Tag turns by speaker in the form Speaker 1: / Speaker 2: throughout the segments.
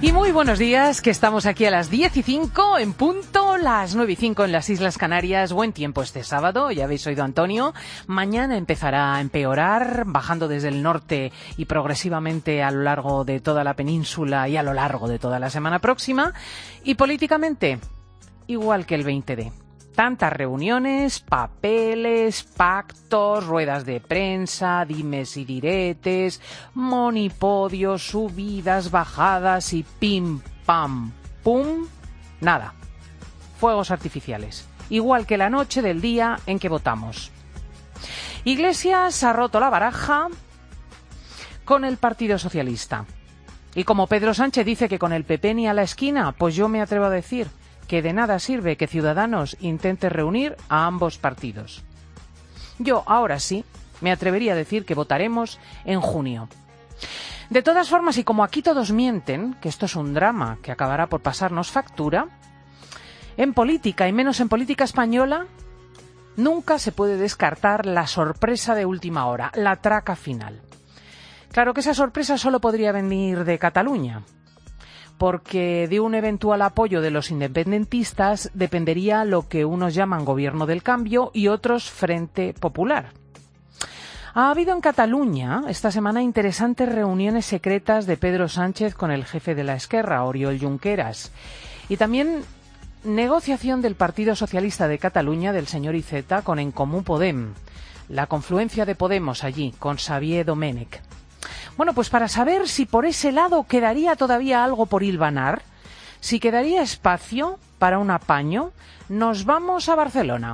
Speaker 1: Y muy buenos días, que estamos aquí a las 10:05 en punto, las 9:05 en las Islas Canarias. Buen tiempo este sábado, ya habéis oído a Antonio. Mañana empezará a empeorar, bajando desde el norte y progresivamente a lo largo de toda la península y a lo largo de toda la semana próxima. Y políticamente, igual que el 20D. Tantas reuniones, papeles, pactos, ruedas de prensa, dimes y diretes, monipodios, subidas, bajadas y pim, pam, pum, nada. Fuegos artificiales. Igual que la noche del día en que votamos. Iglesias ha roto la baraja con el Partido Socialista. Y como Pedro Sánchez dice que con el PP ni a la esquina, pues yo me atrevo a decir que de nada sirve que Ciudadanos intente reunir a ambos partidos. Yo, ahora sí, me atrevería a decir que votaremos en junio. De todas formas, y como aquí todos mienten, que esto es un drama que acabará por pasarnos factura, en política, y menos en política española, nunca se puede descartar la sorpresa de última hora, la traca final. Claro que esa sorpresa solo podría venir de Cataluña, porque de un eventual apoyo de los independentistas dependería lo que unos llaman Gobierno del Cambio y otros Frente Popular. Ha habido en Cataluña esta semana interesantes reuniones secretas de Pedro Sánchez con el jefe de la Esquerra, Oriol Junqueras, y también negociación del Partido Socialista de Cataluña, del señor Iceta, con En Comú Podem, la confluencia de Podemos allí, con Xavier Domènech. Bueno, pues para saber si por ese lado quedaría todavía algo por hilvanar, si quedaría espacio para un apaño, nos vamos a Barcelona.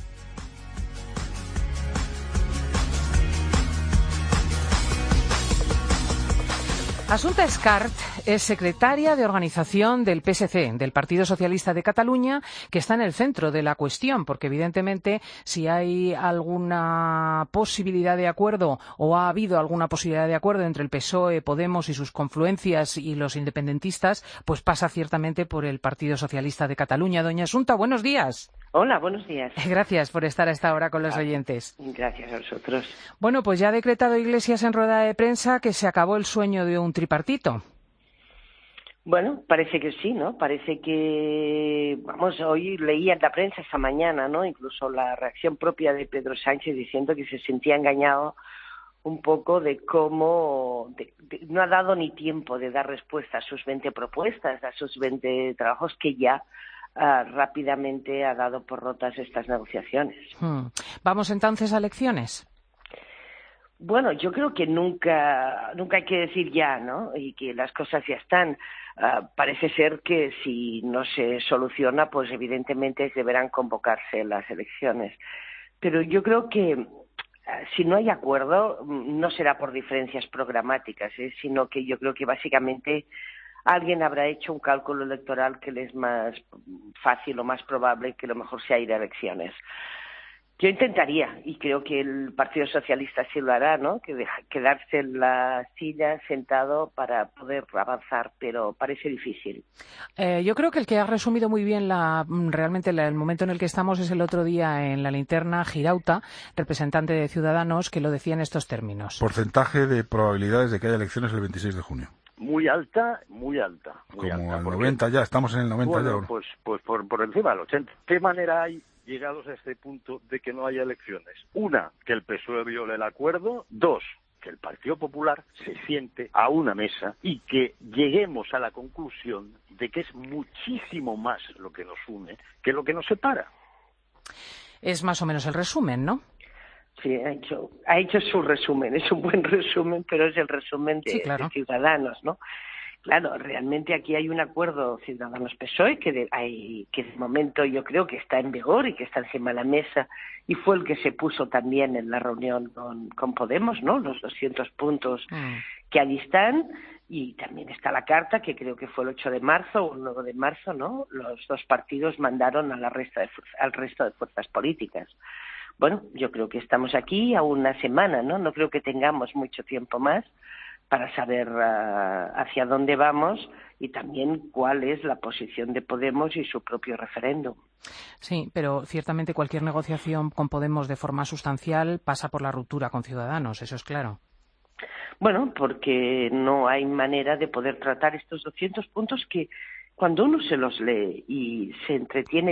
Speaker 1: Assumpta Escarp es secretaria de organización del PSC, del Partido Socialista de Cataluña, que está en el centro de la cuestión, porque evidentemente si hay alguna posibilidad de acuerdo o ha habido alguna posibilidad de acuerdo entre el PSOE, Podemos y sus confluencias y los independentistas, pues pasa ciertamente por el Partido Socialista de Cataluña. Doña Assumpta, buenos días.
Speaker 2: Hola, buenos días.
Speaker 1: Gracias por estar a esta hora con los oyentes.
Speaker 2: Gracias a vosotros.
Speaker 1: Bueno, pues ya ha decretado Iglesias en rueda de prensa que se acabó el sueño de un tripartito.
Speaker 2: Bueno, parece que sí, ¿no? Parece que, vamos, hoy leía en la prensa esta mañana, ¿no? Incluso la reacción propia de Pedro Sánchez diciendo que se sentía engañado un poco de cómo no ha dado ni tiempo de dar respuesta a sus 20 propuestas, a sus 20 trabajos que ya rápidamente ha dado por rotas estas negociaciones.
Speaker 1: ¿Vamos entonces a elecciones?
Speaker 2: Bueno, yo creo que nunca hay que decir ya, ¿no? Y que las cosas ya están. Parece ser que si no se soluciona, pues evidentemente deberán convocarse las elecciones. Pero yo creo que si no hay acuerdo, no será por diferencias programáticas, sino que yo creo que básicamente alguien habrá hecho un cálculo electoral que le es más fácil o más probable que lo mejor sea ir a elecciones. Yo intentaría, y creo que el Partido Socialista sí lo hará, ¿no? Que quedarse en la silla sentado para poder avanzar, pero parece difícil.
Speaker 1: Yo creo que el que ha resumido muy bien realmente el momento en el que estamos es el otro día en la linterna Girauta, representante de Ciudadanos, que lo decía en estos términos.
Speaker 3: Porcentaje de probabilidades de que haya elecciones el 26 de junio.
Speaker 4: Muy alta, muy alta.
Speaker 3: Como al 90 ya, estamos en el 90
Speaker 4: bueno,
Speaker 3: ya.
Speaker 4: Pues por encima del 80. ¿Qué manera hay, llegados a este punto, de que no haya elecciones? Una, que el PSOE viole el acuerdo. Dos, que el Partido Popular se siente a una mesa y que lleguemos a la conclusión de que es muchísimo más lo que nos une que lo que nos separa.
Speaker 1: Es más o menos el resumen, ¿no?
Speaker 2: Sí, ha hecho su resumen, es un buen resumen, pero es el resumen de Ciudadanos, ¿no? Claro, realmente aquí hay un acuerdo Ciudadanos-PSOE que de momento yo creo que está en vigor y que está encima de la mesa, y fue el que se puso también en la reunión con Podemos, ¿no? Los 200 puntos que allí están, y también está la carta que creo que fue el 8 de marzo o el 9 de marzo, ¿no? Los dos partidos mandaron al resto de fuerzas políticas. Bueno, yo creo que estamos aquí a una semana, ¿no? No creo que tengamos mucho tiempo más para saber hacia dónde vamos y también cuál es la posición de Podemos y su propio referéndum.
Speaker 1: Sí, pero ciertamente cualquier negociación con Podemos de forma sustancial pasa por la ruptura con Ciudadanos, eso es claro.
Speaker 2: Bueno, porque no hay manera de poder tratar estos 200 puntos que cuando uno se los lee y se entretiene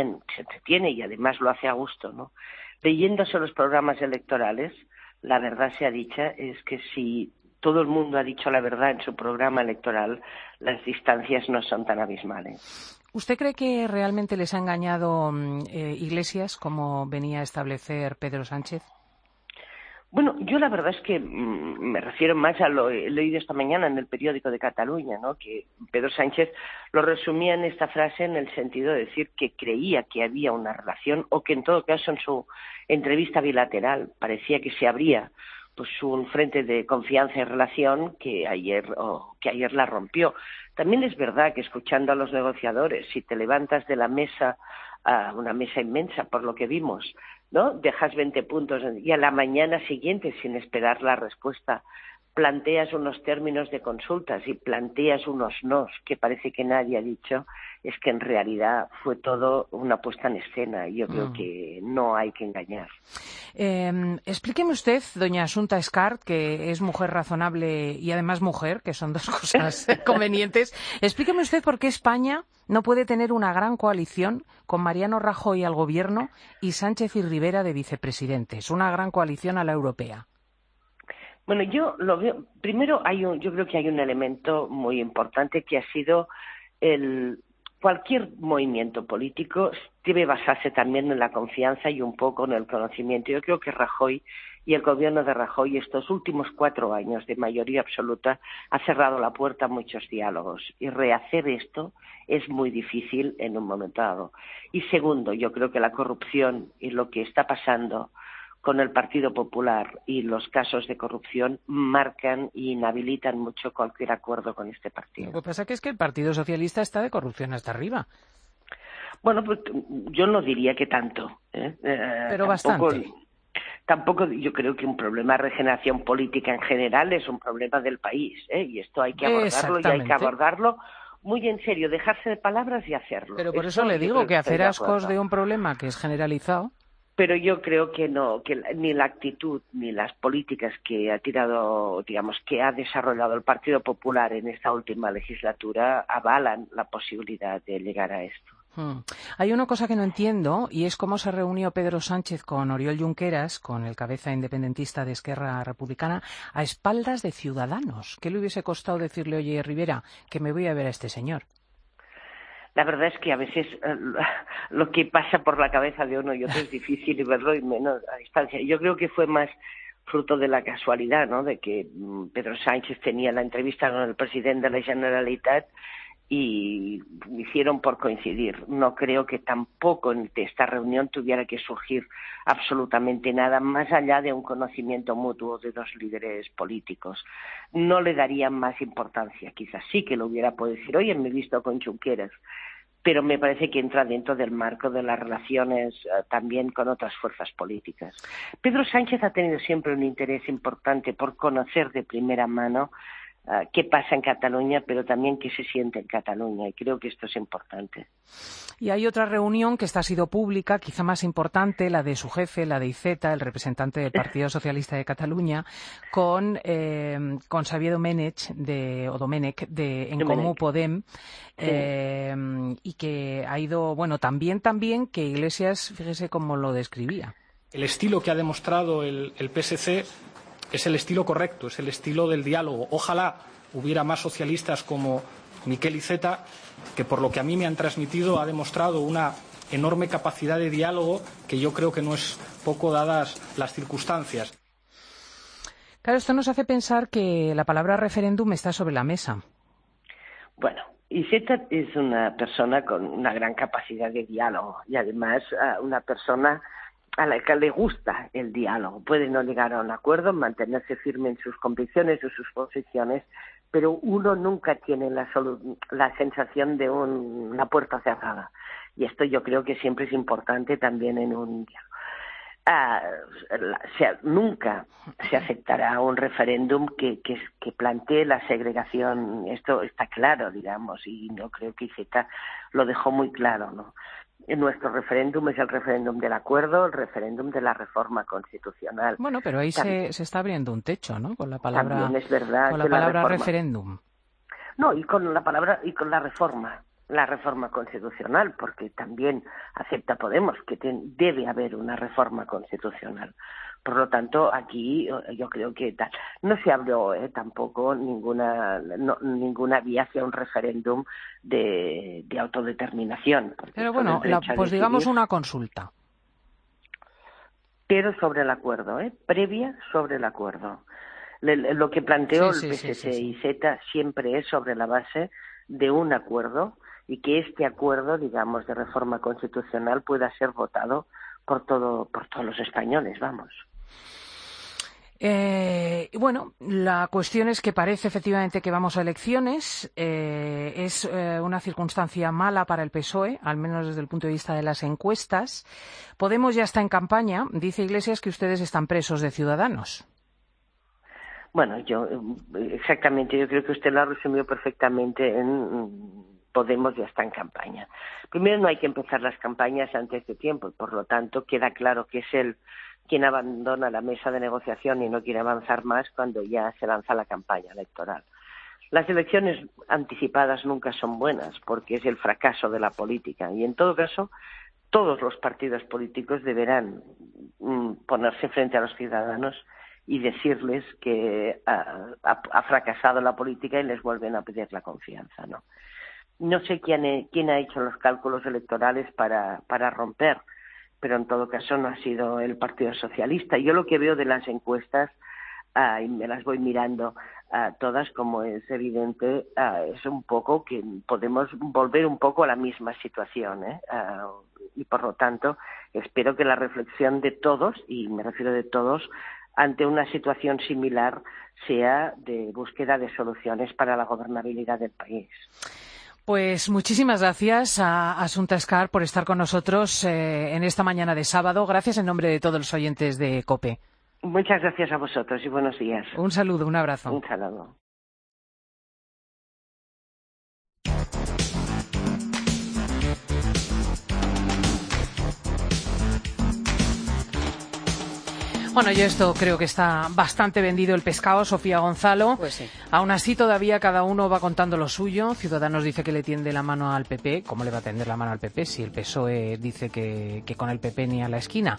Speaker 2: y además lo hace a gusto, ¿no? Leyéndose los programas electorales, la verdad sea dicha, es que si todo el mundo ha dicho la verdad en su programa electoral, las distancias no son tan abismales.
Speaker 1: ¿Usted cree que realmente les ha engañado Iglesias, como venía a establecer Pedro Sánchez?
Speaker 2: Bueno, yo la verdad es que me refiero más a lo he leído esta mañana en el periódico de Cataluña, ¿no? Que Pedro Sánchez lo resumía en esta frase en el sentido de decir que creía que había una relación o que en todo caso en su entrevista bilateral parecía que se abría pues un frente de confianza y relación que ayer la rompió. También es verdad que escuchando a los negociadores, si te levantas de la mesa a una mesa inmensa, por lo que vimos, ¿no? Dejas 20 puntos y a la mañana siguiente, sin esperar la respuesta, planteas unos términos de consultas y planteas unos nos que parece que nadie ha dicho, es que en realidad fue todo una puesta en escena y yo creo que no hay que engañar.
Speaker 1: Explíqueme usted, doña Asunta Escarp, que es mujer razonable y además mujer, que son dos cosas convenientes. Explíqueme usted por qué España no puede tener una gran coalición con Mariano Rajoy al gobierno y Sánchez y Rivera de vicepresidentes, una gran coalición a la europea.
Speaker 2: Bueno, yo lo veo. Primero, yo creo que hay un elemento muy importante que ha sido cualquier movimiento político debe basarse también en la confianza y un poco en el conocimiento. Yo creo que Rajoy y el gobierno de Rajoy estos últimos 4 años de mayoría absoluta ha cerrado la puerta a muchos diálogos y rehacer esto es muy difícil en un momento dado. Y segundo, yo creo que la corrupción y lo que está pasando con el Partido Popular y los casos de corrupción marcan e inhabilitan mucho cualquier acuerdo con este partido.
Speaker 1: Lo que pasa es que el Partido Socialista está de corrupción hasta arriba.
Speaker 2: Bueno, pues yo no diría que tanto.
Speaker 1: Pero bastante.
Speaker 2: Tampoco yo creo que un problema de regeneración política en general es un problema del país, y esto hay que abordarlo y hay que abordarlo muy en serio, dejarse de palabras y hacerlo.
Speaker 1: Pero por eso le digo que hacer ascos de un problema que es generalizado.
Speaker 2: Pero yo creo que no, que ni la actitud ni las políticas que ha desarrollado el Partido Popular en esta última legislatura avalan la posibilidad de llegar a esto.
Speaker 1: Hay una cosa que no entiendo y es cómo se reunió Pedro Sánchez con Oriol Junqueras, con el cabeza independentista de Esquerra Republicana, a espaldas de Ciudadanos. ¿Qué le hubiese costado decirle, oye, Rivera, que me voy a ver a este señor?
Speaker 2: La verdad es que a veces lo que pasa por la cabeza de uno y otro es difícil verlo y menos a distancia. Yo creo que fue más fruto de la casualidad, ¿no? De que Pedro Sánchez tenía la entrevista con el presidente de la Generalitat y hicieron por coincidir. No creo que tampoco de esta reunión tuviera que surgir absolutamente nada más allá de un conocimiento mutuo de dos líderes políticos. No le darían más importancia, quizás sí que lo hubiera podido decir, oye, me he visto con Junqueras, pero me parece que entra dentro del marco de las relaciones también con otras fuerzas políticas. Pedro Sánchez ha tenido siempre un interés importante por conocer de primera mano qué pasa en Cataluña, pero también qué se siente en Cataluña, y creo que esto es importante.
Speaker 1: Y hay otra reunión que esta ha sido pública, quizá más importante, la de su jefe, la de Iceta, el representante del Partido Socialista de Cataluña, con Xavier Domènech de En Comú Podem, y que ha ido, bueno, también que Iglesias, fíjese cómo lo describía.
Speaker 5: El estilo que ha demostrado el PSC es el estilo correcto, es el estilo del diálogo. Ojalá hubiera más socialistas como Miquel Iceta, que por lo que a mí me han transmitido ha demostrado una enorme capacidad de diálogo que yo creo que no es poco dadas las circunstancias.
Speaker 1: Claro, esto nos hace pensar que la palabra referéndum está sobre la mesa.
Speaker 2: Bueno, Iceta es una persona con una gran capacidad de diálogo y además una persona a la que le gusta el diálogo. Puede no llegar a un acuerdo, mantenerse firme en sus convicciones o sus posiciones, pero uno nunca tiene la sensación de una puerta cerrada. Y esto yo creo que siempre es importante también en un diálogo. Nunca se aceptará un referéndum que plantee la segregación. Esto está claro, digamos, y no creo que Iceta lo dejó muy claro, ¿no? Nuestro referéndum es el referéndum del acuerdo, el referéndum de la reforma constitucional.
Speaker 1: Bueno, pero ahí se está abriendo un techo, ¿no? Con la palabra,
Speaker 2: también es verdad,
Speaker 1: con la palabra referéndum.
Speaker 2: No, y con la reforma constitucional, porque también acepta Podemos que debe haber una reforma constitucional. Por lo tanto, aquí yo creo que no se abrió tampoco ninguna vía hacia un referéndum de autodeterminación.
Speaker 1: Pero bueno, pues digamos una consulta.
Speaker 2: Pero sobre el acuerdo, previa sobre el acuerdo. Lo que planteó el PSC y Z siempre es sobre la base de un acuerdo y que este acuerdo, digamos, de reforma constitucional pueda ser votado por todos los españoles, vamos.
Speaker 1: Bueno, la cuestión es que parece efectivamente que vamos a elecciones. Es una circunstancia mala para el PSOE, al menos desde el punto de vista de las encuestas. Podemos ya está en campaña. Dice Iglesias que ustedes están presos de Ciudadanos.
Speaker 2: Bueno, exactamente, yo creo que usted lo ha resumido perfectamente en Podemos ya está en campaña. Primero, no hay que empezar las campañas antes de tiempo, y por lo tanto queda claro que es él quien abandona la mesa de negociación y no quiere avanzar más cuando ya se lanza la campaña electoral. Las elecciones anticipadas nunca son buenas porque es el fracaso de la política y en todo caso todos los partidos políticos deberán ponerse frente a los ciudadanos y decirles que ha fracasado la política y les vuelven a pedir la confianza, ¿no? No sé quién ha hecho los cálculos electorales para romper, pero en todo caso no ha sido el Partido Socialista. Yo lo que veo de las encuestas, y me las voy mirando todas, como es evidente, es un poco que podemos volver un poco a la misma situación, y por lo tanto espero que la reflexión de todos, y me refiero de todos, ante una situación similar sea de búsqueda de soluciones para la gobernabilidad del país.
Speaker 1: Pues muchísimas gracias a Assunta Escar por estar con nosotros en esta mañana de sábado. Gracias en nombre de todos los oyentes de COPE.
Speaker 2: Muchas gracias a vosotros y buenos días.
Speaker 1: Un saludo, un abrazo.
Speaker 2: Un saludo.
Speaker 1: Bueno, yo esto creo que está bastante vendido el pescado, Sofía Gonzalo.
Speaker 6: Pues sí.
Speaker 1: Aún así, todavía cada uno va contando lo suyo. Ciudadanos dice que le tiende la mano al PP. ¿Cómo le va a tender la mano al PP si el PSOE dice que con el PP ni a la esquina?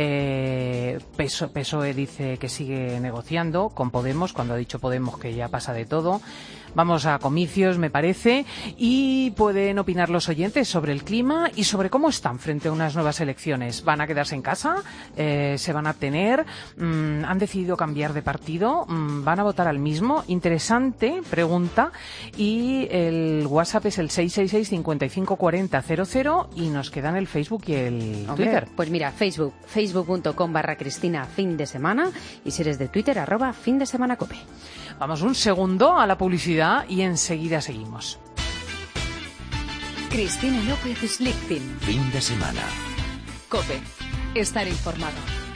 Speaker 1: PSOE dice que sigue negociando con Podemos, cuando ha dicho Podemos que ya pasa de todo. Vamos a comicios, me parece, y pueden opinar los oyentes sobre el clima y sobre cómo están frente a unas nuevas elecciones. ¿Van a quedarse en casa? ¿Se van a abstener? ¿Han decidido cambiar de partido? ¿Van a votar al mismo? Interesante pregunta. Y el WhatsApp es el 666-554000 y nos quedan el Facebook y el Twitter.
Speaker 6: Pues mira, facebook.com/Cristina fin de semana, y si eres de Twitter, @findesemanacope.
Speaker 1: Vamos un segundo a la publicidad y enseguida seguimos.
Speaker 7: Cristina López Slichting.
Speaker 8: Fin de semana.
Speaker 7: COPE. Estar informado.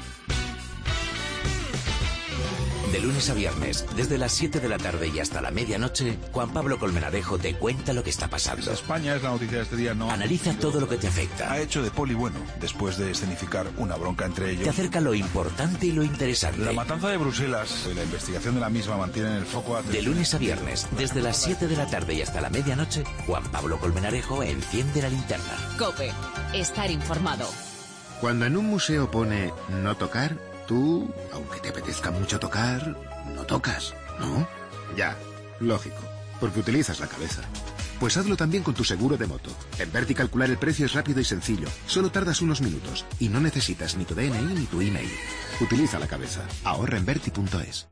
Speaker 8: De lunes a viernes, desde las 7 de la tarde y hasta la medianoche, Juan Pablo Colmenarejo te cuenta lo que está pasando.
Speaker 3: España es la noticia de este día, ¿no?
Speaker 8: Analiza todo lo que te afecta.
Speaker 3: Ha hecho de poli bueno, después de escenificar una bronca entre ellos.
Speaker 8: Te acerca lo importante y lo interesante.
Speaker 3: La matanza de Bruselas y la investigación de la misma mantienen el foco a...
Speaker 8: De lunes a viernes, desde las 7 de la tarde y hasta la medianoche, Juan Pablo Colmenarejo enciende la linterna.
Speaker 7: COPE. Estar informado.
Speaker 9: Cuando en un museo pone no tocar, tú, aunque te apetezca mucho tocar, no tocas, ¿no? Ya, lógico, porque utilizas la cabeza. Pues hazlo también con tu seguro de moto. En Verti calcular el precio es rápido y sencillo. Solo tardas unos minutos y no necesitas ni tu DNI ni tu email. Utiliza la cabeza. Ahorra en Verti.es.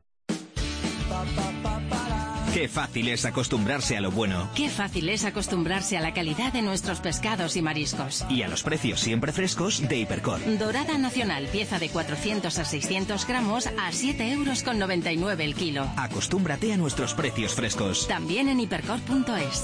Speaker 10: Qué fácil es acostumbrarse a lo bueno.
Speaker 7: Qué fácil es acostumbrarse a la calidad de nuestros pescados y mariscos.
Speaker 10: Y a los precios siempre frescos de Hipercor.
Speaker 7: Dorada nacional, pieza de 400 a 600 gramos a 7,99 € el kilo.
Speaker 10: Acostúmbrate a nuestros precios frescos.
Speaker 7: También en hipercor.es.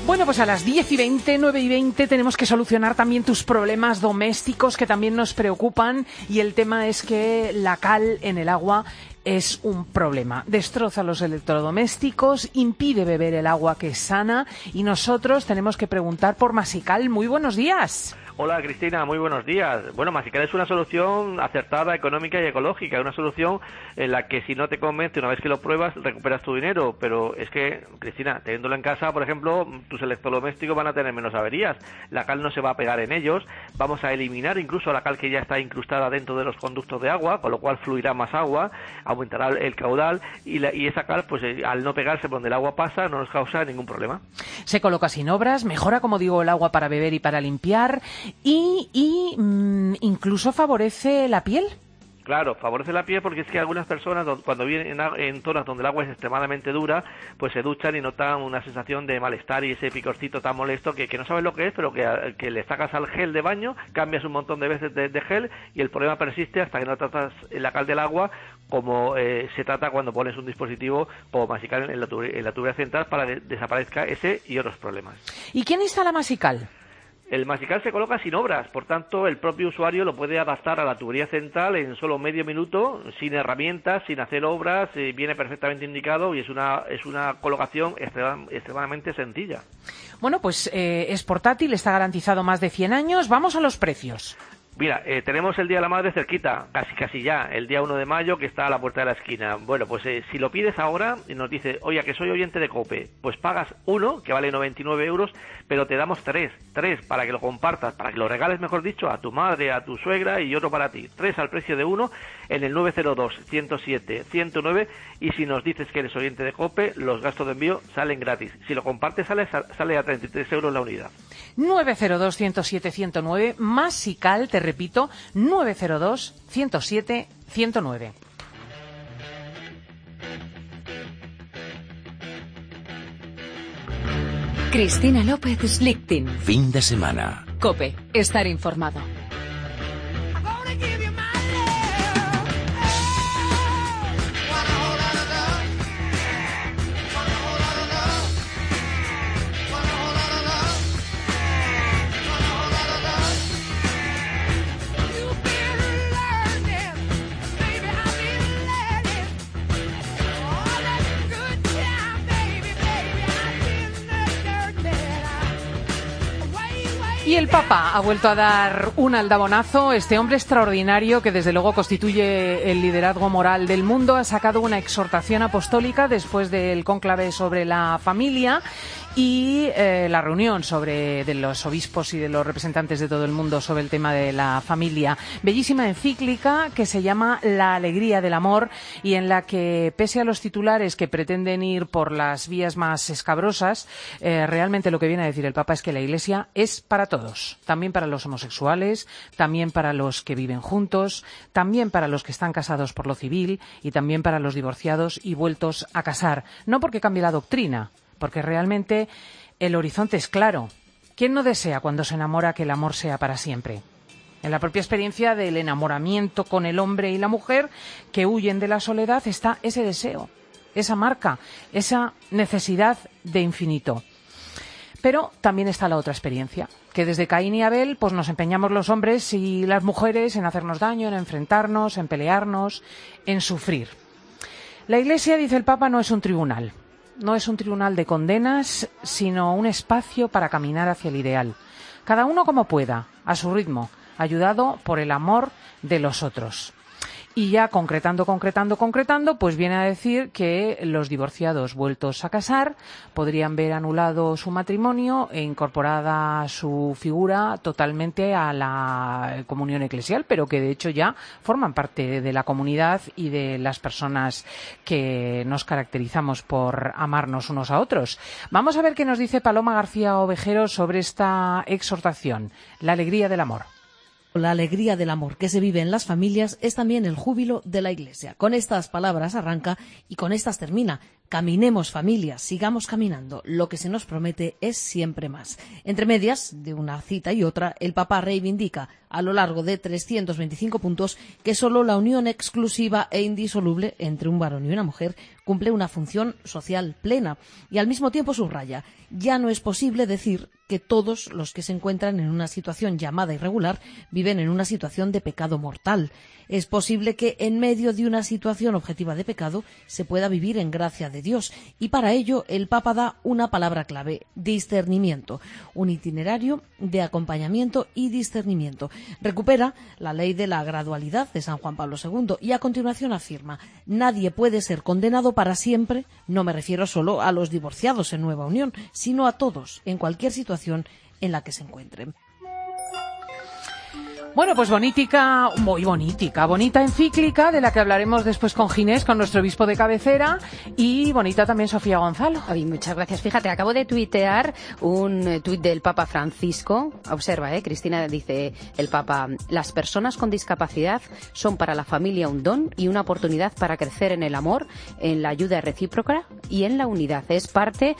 Speaker 1: Bueno, pues a las 10:20, 9:20 tenemos que solucionar también tus problemas domésticos que también nos preocupan, y el tema es que la cal en el agua es un problema. Destroza los electrodomésticos, impide beber el agua que es sana, y nosotros tenemos que preguntar por Masical. Muy buenos días.
Speaker 11: Hola Cristina, muy buenos días. Bueno, Masical es una solución acertada, económica y ecológica, una solución en la que si no te convence una vez que lo pruebas recuperas tu dinero, pero es que, Cristina, teniéndolo en casa, por ejemplo, tus electrodomésticos van a tener menos averías, la cal no se va a pegar en ellos, vamos a eliminar incluso la cal que ya está incrustada dentro de los conductos de agua, con lo cual fluirá más agua, aumentará el caudal y esa cal, pues al no pegarse por donde el agua pasa, no nos causa ningún problema.
Speaker 1: Se coloca sin obras, mejora, como digo, el agua para beber y para limpiar, y incluso favorece la piel.
Speaker 11: Claro, favorece la piel porque es que algunas personas cuando viven en zonas donde el agua es extremadamente dura, pues se duchan y notan una sensación de malestar y ese picorcito tan molesto que no sabes lo que es, pero que le sacas al gel de baño, cambias un montón de veces de gel y el problema persiste hasta que no tratas la cal del agua como se trata cuando pones un dispositivo como Masical en la tubería central para que desaparezca ese y otros problemas.
Speaker 1: ¿Y quién instala Masical?
Speaker 11: El Masical se coloca sin obras, por tanto el propio usuario lo puede adaptar a la tubería central en solo medio minuto, sin herramientas, sin hacer obras, viene perfectamente indicado y es una colocación extremadamente sencilla.
Speaker 1: Bueno, pues es portátil, está garantizado más de 100 años. Vamos a los precios.
Speaker 11: Mira, tenemos el Día de la Madre cerquita, casi ya, el día 1 de mayo que está a la puerta de la esquina. Bueno, pues si lo pides ahora y nos dice, oye, que soy oyente de COPE, pues pagas uno, que vale 99 euros, pero te damos tres para que lo compartas, para que lo regales, mejor dicho, a tu madre, a tu suegra y otro para ti. 3 al precio de uno en el 902-107-109, y si nos dices que eres oyente de COPE, los gastos de envío salen gratis. Si lo compartes sale a 33 euros la unidad.
Speaker 1: 902-107-109, Masical, te repito, 902-107-109.
Speaker 12: Cristina López Slichting.
Speaker 8: Fin de semana.
Speaker 12: COPE, estar informado.
Speaker 1: Y el Papa ha vuelto a dar un aldabonazo. Este hombre extraordinario, que desde luego constituye el liderazgo moral del mundo, ha sacado una exhortación apostólica después del cónclave sobre la familia y la reunión de los obispos y de los representantes de todo el mundo sobre el tema de la familia. Bellísima encíclica que se llama La alegría del amor, y en la que, pese a los titulares que pretenden ir por las vías más escabrosas, realmente lo que viene a decir el Papa es que la Iglesia es para todos, también para los homosexuales, también para los que viven juntos, también para los que están casados por lo civil y también para los divorciados y vueltos a casar. No porque cambie la doctrina, porque realmente el horizonte es claro. ¿Quién no desea cuando se enamora que el amor sea para siempre? En la propia experiencia del enamoramiento con el hombre y la mujer que huyen de la soledad está ese deseo, esa marca, esa necesidad de infinito. Pero también está la otra experiencia, que desde Caín y Abel pues nos empeñamos los hombres y las mujeres en hacernos daño, en enfrentarnos, en pelearnos, en sufrir. La Iglesia, dice el Papa, no es un tribunal. No es un tribunal de condenas, sino un espacio para caminar hacia el ideal. Cada uno como pueda, a su ritmo, ayudado por el amor de los otros. Y ya concretando, pues viene a decir que los divorciados vueltos a casar podrían ver anulado su matrimonio e incorporada su figura totalmente a la comunión eclesial, pero que de hecho ya forman parte de la comunidad y de las personas que nos caracterizamos por amarnos unos a otros. Vamos a ver qué nos dice Paloma García Ovejero sobre esta exhortación, la alegría del amor.
Speaker 13: La alegría del amor que se vive en las familias es también el júbilo de la Iglesia. Con estas palabras arranca y con estas termina. Caminemos, familias, sigamos caminando. Lo que se nos promete es siempre más. Entre medias, de una cita y otra, el Papa reivindica a lo largo de 325 puntos que solo la unión exclusiva e indisoluble entre un varón y una mujer cumple una función social plena. Y al mismo tiempo subraya, ya no es posible decir que todos los que se encuentran en una situación llamada irregular viven en una situación de pecado mortal. Es posible que en medio de una situación objetiva de pecado se pueda vivir en gracia de Dios, y para ello el Papa da una palabra clave: discernimiento, un itinerario de acompañamiento y discernimiento. Recupera la ley de la gradualidad de San Juan Pablo II y a continuación afirma: nadie puede ser condenado para siempre. No me refiero solo a los divorciados en nueva unión, sino a todos, en cualquier situación en la que se encuentren.
Speaker 1: Bueno, pues bonita encíclica, de la que hablaremos después con Ginés, con nuestro obispo de cabecera, y bonita también Sofía Gonzalo.
Speaker 6: Ay, muchas gracias. Fíjate, acabo de tuitear un tuit del Papa Francisco. Observa, Cristina, dice el Papa: las personas con discapacidad son para la familia un don y una oportunidad para crecer en el amor, en la ayuda recíproca y en la unidad. Es parte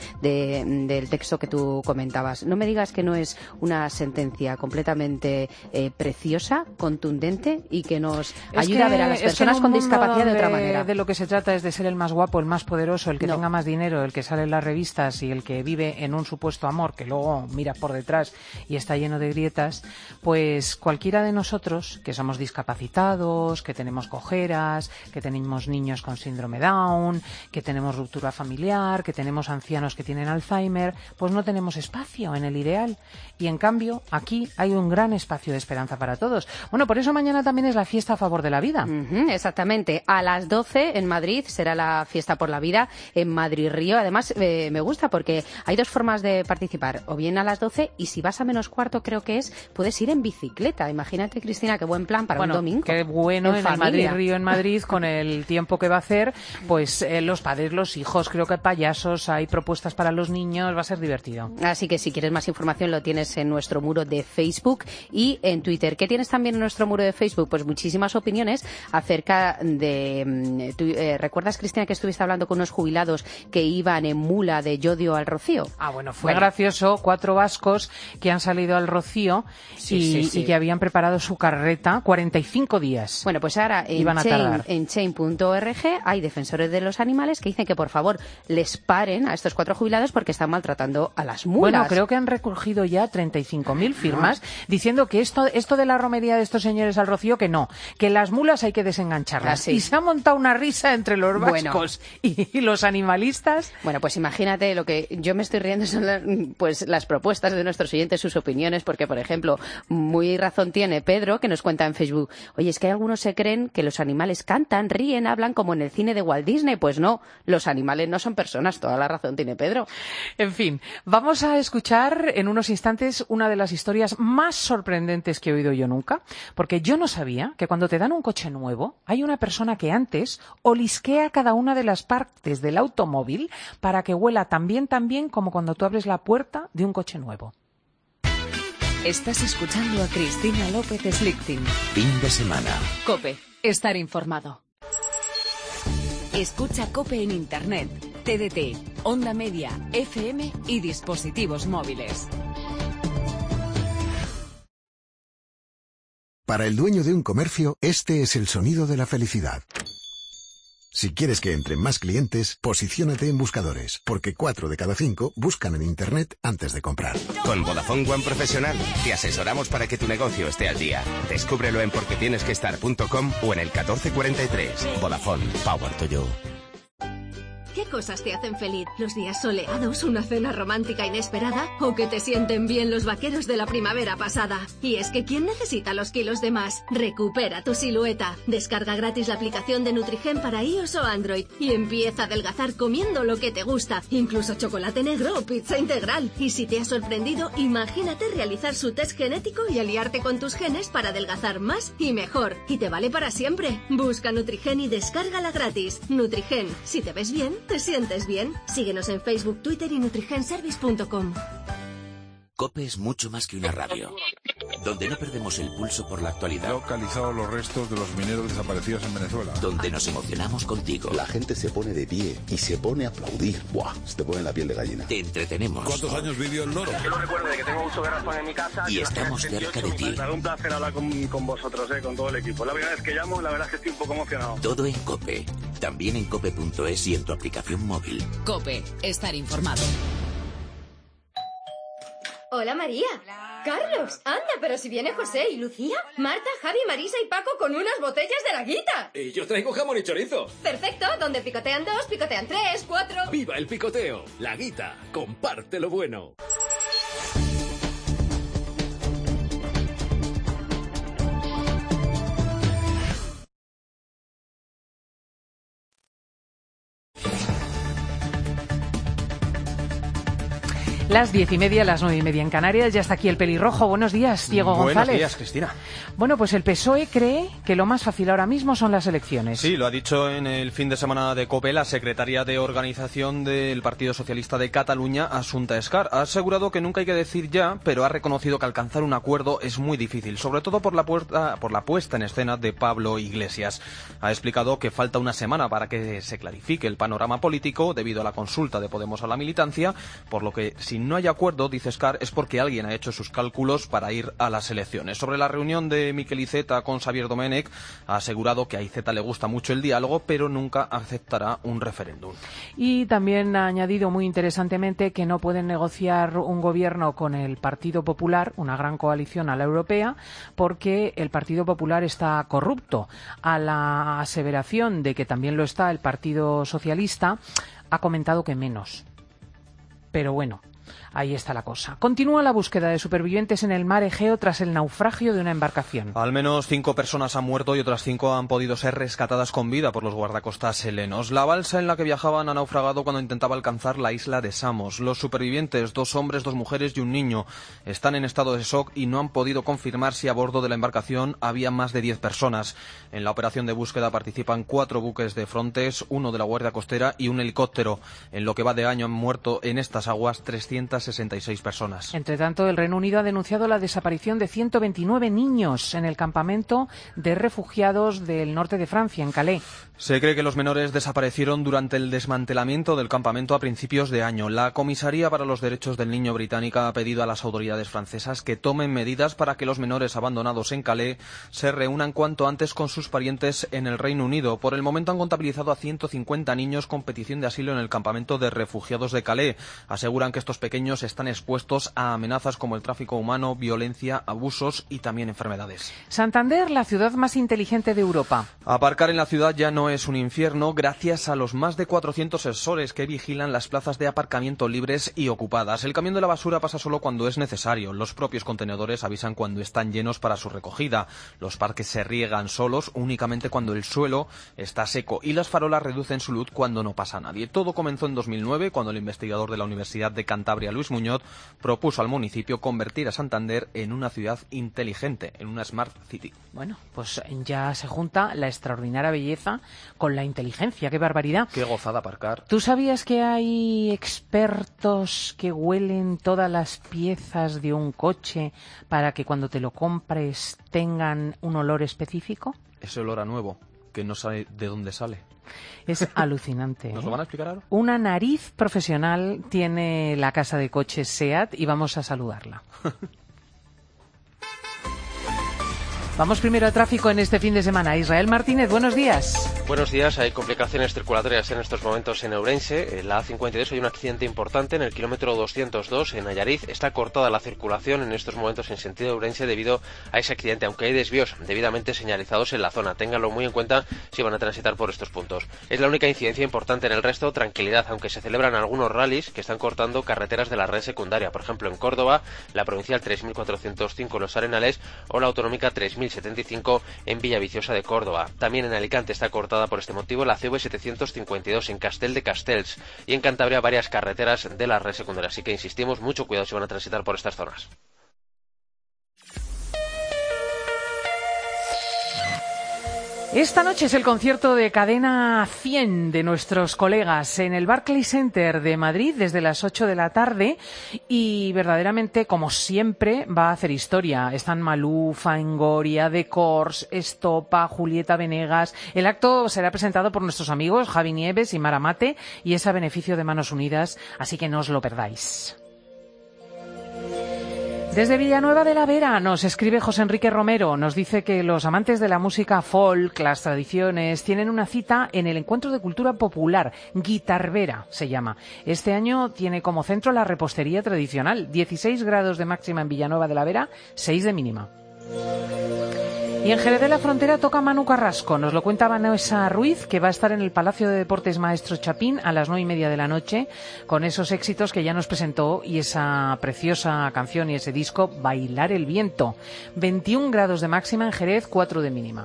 Speaker 6: del texto que tú comentabas. No me digas que no es una sentencia completamente preciosa, contundente, y que nos ayuda a ver a las personas con discapacidad de otra manera.
Speaker 1: De lo que se trata es de ser el más guapo, el más poderoso, el que tenga más dinero, el que sale en las revistas y el que vive en un supuesto amor que luego mira por detrás y está lleno de grietas. Pues cualquiera de nosotros que somos discapacitados, que tenemos cojeras, que tenemos niños con síndrome Down, que tenemos ruptura familiar, que tenemos ancianos que tienen Alzheimer, pues no tenemos espacio en el ideal. Y en cambio, aquí hay un gran espacio de esperanza para todos. Bueno, por eso mañana también es la fiesta a favor de la vida.
Speaker 6: Exactamente. A las 12 en Madrid será la fiesta por la vida en Madrid-Río. Además, me gusta porque hay dos formas de participar. O bien a las 12, y si vas a menos cuarto, creo que puedes ir en bicicleta. Imagínate, Cristina, qué buen plan para un domingo.
Speaker 1: Qué bueno en el Madrid-Río en Madrid, con el tiempo que va a hacer, pues los padres, los hijos, creo que payasos, hay propuestas para los niños, va a ser divertido.
Speaker 6: Así que si quieres más información lo tienes en nuestro muro de Facebook y en Twitter. ¿Qué tienes también en nuestro muro de Facebook? Pues muchísimas opiniones acerca de... ¿Recuerdas, Cristina, que estuviste hablando con unos jubilados que iban en mula de Llodio al Rocío?
Speaker 1: Bueno, fue gracioso. 4 vascos que han salido al Rocío y que habían preparado su carreta 45 días.
Speaker 6: Bueno, pues ahora en chain.org hay defensores de los animales que dicen que por favor les paren a estos 4 jubilados porque están maltratando a las mulas.
Speaker 1: Bueno, creo que han recogido ya 35.000 firmas diciendo que esto de la romería de estos señores al Rocío, que las mulas hay que desengancharlas. Y se ha montado una risa entre los vascos y los animalistas.
Speaker 6: Bueno, pues imagínate, lo que yo me estoy riendo son las propuestas de nuestros oyentes, sus opiniones, porque, por ejemplo, muy razón tiene Pedro, que nos cuenta en Facebook: oye, es que algunos se creen que los animales cantan, ríen, hablan como en el cine de Walt Disney. Pues no, los animales no son personas. Toda la razón tiene Pedro.
Speaker 1: En fin, vamos a escuchar en unos instantes una de las historias más sorprendentes que he oído yo nunca, porque yo no sabía que cuando te dan un coche nuevo hay una persona que antes olisquea cada una de las partes del automóvil para que huela tan bien como cuando tú abres la puerta de un coche nuevo.
Speaker 12: Estás escuchando a Cristina López Slichting.
Speaker 8: Fin de semana.
Speaker 12: COPE. Estar informado. Escucha COPE en Internet, TDT, Onda Media, FM y dispositivos móviles.
Speaker 9: Para el dueño de un comercio, este es el sonido de la felicidad. Si quieres que entren más clientes, posiciónate en buscadores, porque 4 de cada 5 buscan en Internet antes de comprar.
Speaker 14: Con Vodafone One Profesional te asesoramos para que tu negocio esté al día. Descúbrelo en porquetienesqueestar.com o en el 1443. Vodafone, power to you.
Speaker 15: ¿Qué cosas te hacen feliz? ¿Los días soleados, una cena romántica inesperada? ¿O que te sienten bien los vaqueros de la primavera pasada? Y es que ¿quién necesita los kilos de más? Recupera tu silueta. Descarga gratis la aplicación de Nutrigen para iOS o Android y empieza a adelgazar comiendo lo que te gusta, incluso chocolate negro o pizza integral. Y si te ha sorprendido, imagínate realizar su test genético y aliarte con tus genes para adelgazar más y mejor. Y te vale para siempre. Busca Nutrigen y descárgala gratis. Nutrigen, si te ves bien, te sientes bien. Síguenos en Facebook, Twitter y nutrigenservice.com.
Speaker 8: COPE es mucho más que una radio. donde no perdemos el pulso por la actualidad.
Speaker 3: Localizado los restos de los mineros desaparecidos en Venezuela.
Speaker 8: Donde nos emocionamos contigo.
Speaker 16: La gente se pone de pie y se pone a aplaudir. ¡Buah! Se te pone la piel de gallina.
Speaker 8: Te entretenemos.
Speaker 3: ¿Cuántos años vivió el loro?
Speaker 4: Yo lo recuerdo de que tengo mucho garrafón en mi casa.
Speaker 8: Y estamos cerca de ti.
Speaker 4: Un placer hablar con vosotros, con todo el equipo. La primera vez que llamo, la verdad es que estoy un poco emocionado.
Speaker 8: Todo en COPE. También en cope.es y en tu aplicación móvil.
Speaker 12: COPE. Estar informado.
Speaker 15: Hola, María.
Speaker 17: Hola.
Speaker 15: Carlos, anda, pero si viene José y Lucía, Marta, Javi, Marisa y Paco con unas botellas de la Guita.
Speaker 17: Y yo traigo jamón y chorizo.
Speaker 15: Perfecto, donde picotean 2, picotean 3, 4...
Speaker 17: ¡Viva el picoteo! La Guita, comparte lo bueno.
Speaker 1: Las 10:30, las 9:30 en Canarias. Ya está aquí el pelirrojo. Buenos días, Diego González.
Speaker 18: Buenos días, Cristina.
Speaker 1: Bueno, pues el PSOE cree que lo más fácil ahora mismo son las elecciones.
Speaker 18: Sí, lo ha dicho en el fin de semana de COPE la secretaria de organización del Partido Socialista de Cataluña, Assumpta Escar. Ha asegurado que nunca hay que decir ya, pero ha reconocido que alcanzar un acuerdo es muy difícil, sobre todo por la puesta en escena de Pablo Iglesias. Ha explicado que falta una semana para que se clarifique el panorama político debido a la consulta de Podemos a la militancia, por lo que si no hay acuerdo, dice Escar, es porque alguien ha hecho sus cálculos para ir a las elecciones. Sobre la reunión de Miquel Iceta con Xavier Domènech, ha asegurado que a Iceta le gusta mucho el diálogo, pero nunca aceptará un referéndum.
Speaker 1: Y también ha añadido muy interesantemente que no pueden negociar un gobierno con el Partido Popular, una gran coalición a la europea, porque el Partido Popular está corrupto. A la aseveración de que también lo está el Partido Socialista, ha comentado que menos. Pero bueno, ahí está la cosa. Continúa la búsqueda de supervivientes en el mar Egeo tras el naufragio de una embarcación.
Speaker 18: Al menos 5 personas han muerto y otras 5 han podido ser rescatadas con vida por los guardacostas helenos. La balsa en la que viajaban ha naufragado cuando intentaba alcanzar la isla de Samos. Los supervivientes, 2 hombres, 2 mujeres y un niño, están en estado de shock y no han podido confirmar si a bordo de la embarcación había más de 10 personas. En la operación de búsqueda participan 4 buques de Frontex, 1 de la Guardia Costera y un helicóptero. En lo que va de año han muerto en estas aguas 366 personas.
Speaker 1: Entre tanto, el Reino Unido ha denunciado la desaparición de 129 niños en el campamento de refugiados del norte de Francia, en Calais.
Speaker 18: Se cree que los menores desaparecieron durante el desmantelamiento del campamento a principios de año. La Comisaría para los Derechos del Niño británica ha pedido a las autoridades francesas que tomen medidas para que los menores abandonados en Calais se reúnan cuanto antes con sus parientes en el Reino Unido. Por el momento han contabilizado a 150 niños con petición de asilo en el campamento de refugiados de Calais. Aseguran que estos pequeños están expuestos a amenazas como el tráfico humano, violencia, abusos y también enfermedades.
Speaker 1: Santander, la ciudad más inteligente de Europa.
Speaker 18: Aparcar en la ciudad ya no es un infierno gracias a los más de 400 sensores que vigilan las plazas de aparcamiento libres y ocupadas. El camión de la basura pasa solo cuando es necesario. Los propios contenedores avisan cuando están llenos para su recogida. Los parques se riegan solos únicamente cuando el suelo está seco y las farolas reducen su luz cuando no pasa nadie. Todo comenzó en 2009 cuando el investigador de la Universidad de Cantabria, Luis Muñoz, propuso al municipio convertir a Santander en una ciudad inteligente, en una Smart City.
Speaker 1: Bueno, pues ya se junta la extraordinaria belleza con la inteligencia. ¡Qué barbaridad!
Speaker 18: ¡Qué gozada aparcar!
Speaker 1: ¿Tú sabías que hay expertos que huelen todas las piezas de un coche para que cuando te lo compres tengan un olor específico?
Speaker 18: Ese olor a nuevo, que no sabe de dónde sale.
Speaker 1: Es alucinante.
Speaker 18: ¿Nos lo van a explicar ahora?
Speaker 1: Una nariz profesional tiene la casa de coches SEAT y vamos a saludarla. Vamos primero al tráfico en este fin de semana. Israel Martínez, buenos días.
Speaker 19: Buenos días. Hay complicaciones circulatorias en estos momentos en Ourense. En la A52 hay un accidente importante en el kilómetro 202 en Allariz. Está cortada la circulación en estos momentos en sentido Ourense debido a ese accidente, aunque hay desvíos debidamente señalizados en la zona. Ténganlo muy en cuenta si van a transitar por estos puntos. Es la única incidencia importante. En el resto, tranquilidad, aunque se celebran algunos rallies que están cortando carreteras de la red secundaria. Por ejemplo, en Córdoba, la provincial 3405 Los Arenales o la autonómica 3075 en Villaviciosa de Córdoba. También en Alicante está cortada por este motivo la CV 752 en Castel de Castells y en Cantabria varias carreteras de la red secundaria. Así que insistimos, mucho cuidado si van a transitar por estas zonas.
Speaker 1: Esta noche es el concierto de Cadena 100 de nuestros colegas en el Barclays Center de Madrid desde las 8 de la tarde y verdaderamente, como siempre, va a hacer historia. Están Malú, Fangoria, The Corrs, Estopa, Julieta Venegas. El acto será presentado por nuestros amigos Javi Nieves y Mara Mate y es a beneficio de Manos Unidas, así que no os lo perdáis. Desde Villanueva de la Vera nos escribe José Enrique Romero, nos dice que los amantes de la música folk, las tradiciones, tienen una cita en el Encuentro de Cultura Popular, Guitarbera se llama. Este año tiene como centro la repostería tradicional, 16 grados de máxima en Villanueva de la Vera, 6 de mínima. Y en Jerez de la Frontera toca Manu Carrasco. Nos lo cuenta Vanessa Ruiz, que va a estar en el Palacio de Deportes Maestro Chapín a las 9:30 de la noche, con esos éxitos que ya nos presentó y esa preciosa canción y ese disco, Bailar el Viento. 21 grados de máxima en Jerez, 4 de mínima.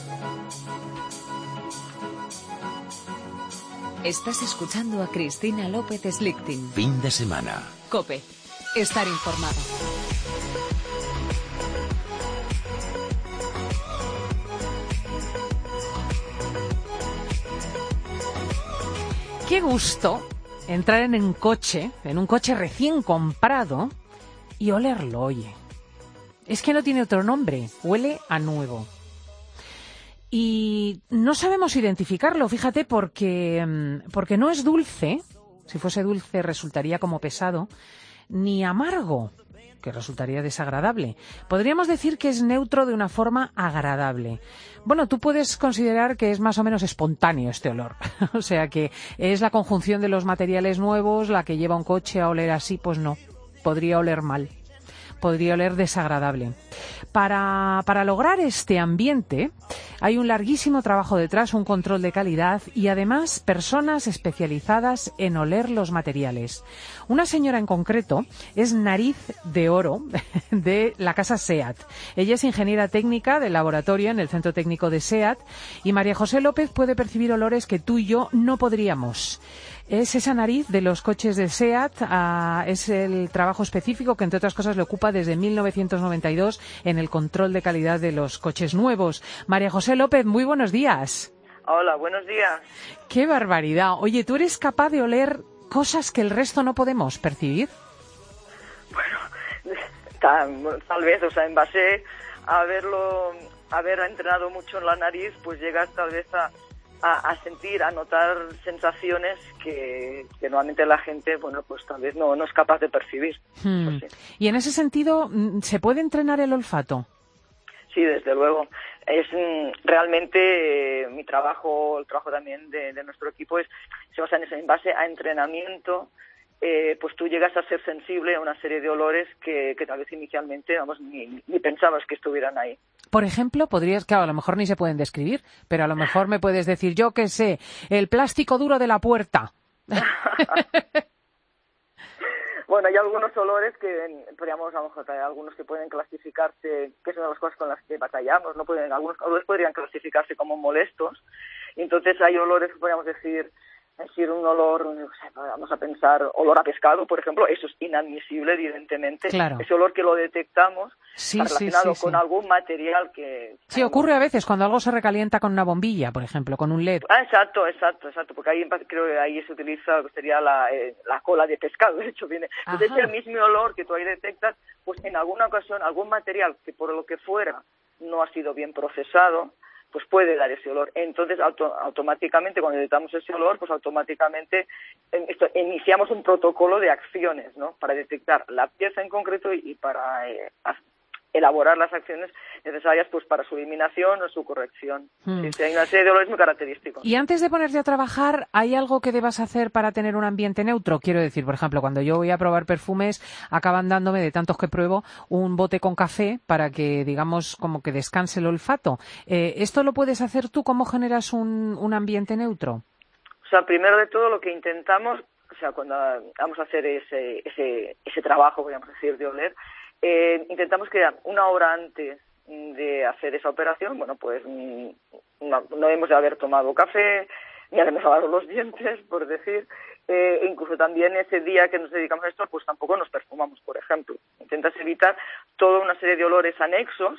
Speaker 12: Estás escuchando a Cristina López Slichting.
Speaker 8: Fin de semana.
Speaker 12: COPE. Estar informado.
Speaker 1: Qué gusto entrar en un coche recién comprado y olerlo, oye. Es que no tiene otro nombre, huele a nuevo. Y no sabemos identificarlo, fíjate, porque no es dulce, si fuese dulce resultaría como pesado, ni amargo, que resultaría desagradable. Podríamos decir que es neutro de una forma agradable. Bueno, tú puedes considerar que es más o menos espontáneo este olor. O sea que es la conjunción de los materiales nuevos la que lleva un coche a oler así, pues no. Podría oler mal. Podría oler desagradable. Para lograr este ambiente hay un larguísimo trabajo detrás, un control de calidad y además personas especializadas en oler los materiales. Una señora en concreto es Nariz de Oro de la casa SEAT. Ella es ingeniera técnica del laboratorio en el Centro Técnico de SEAT y María José López puede percibir olores que tú y yo no podríamos. Es esa nariz de los coches de SEAT, es el trabajo específico que, entre otras cosas, le ocupa desde 1992 en el control de calidad de los coches nuevos. María José López, muy buenos días.
Speaker 20: Hola, buenos días.
Speaker 1: ¡Qué barbaridad! Oye, ¿tú eres capaz de oler cosas que el resto no podemos percibir?
Speaker 20: Bueno, tal vez, o sea, en base a haber entrenado mucho en la nariz, pues llegas tal vez a sentir, a notar sensaciones que normalmente la gente, bueno, pues tal vez no es capaz de percibir. Pues sí.
Speaker 1: Y en ese sentido, ¿se puede entrenar el olfato?
Speaker 20: Sí, desde luego. Es realmente mi trabajo, el trabajo también de nuestro equipo se basa en eso, en base a entrenamiento. Pues tú llegas a ser sensible a una serie de olores que tal vez inicialmente, vamos, ni pensabas que estuvieran ahí.
Speaker 1: Por ejemplo, claro, a lo mejor ni se pueden describir, pero a lo mejor me puedes decir, yo qué sé, el plástico duro de la puerta.
Speaker 20: Bueno, hay algunos olores que, podríamos, a lo mejor, hay algunos que pueden clasificarse, que son las cosas con las que batallamos, algunos olores podrían clasificarse como molestos, y entonces hay olores que podríamos decir un olor, vamos a pensar, olor a pescado, por ejemplo, eso es inadmisible, evidentemente.
Speaker 1: Claro.
Speaker 20: Ese olor que lo detectamos está relacionado con
Speaker 1: sí.
Speaker 20: algún material que...
Speaker 1: Sí, ocurre a veces cuando algo se recalienta con una bombilla, por ejemplo, con un LED.
Speaker 20: Exacto, porque ahí creo que ahí se utiliza lo que sería la cola de pescado, de hecho viene. Entonces el mismo olor que tú ahí detectas, pues en alguna ocasión, algún material que por lo que fuera no ha sido bien procesado, pues puede dar ese olor. Entonces, automáticamente, cuando detectamos ese olor, pues automáticamente iniciamos un protocolo de acciones, ¿no? Para detectar la pieza en concreto y para elaborar las acciones necesarias pues para su eliminación o su corrección. Sí, hay una serie de olores muy característicos.
Speaker 1: Y antes de ponerte a trabajar, ¿hay algo que debas hacer para tener un ambiente neutro? Quiero decir, por ejemplo, cuando yo voy a probar perfumes, acaban dándome, de tantos que pruebo, un bote con café para que, digamos, como que descanse el olfato. ¿Esto lo puedes hacer tú? ¿Cómo generas un ambiente neutro?
Speaker 20: O sea, primero de todo lo que intentamos, o sea, cuando vamos a hacer ese trabajo, podríamos decir, de oler, intentamos que una hora antes de hacer esa operación, bueno, pues no hemos de haber tomado café, ni habernos lavado los dientes, por decir, incluso también ese día que nos dedicamos a esto, pues tampoco nos perfumamos, por ejemplo. Intentas evitar toda una serie de olores anexos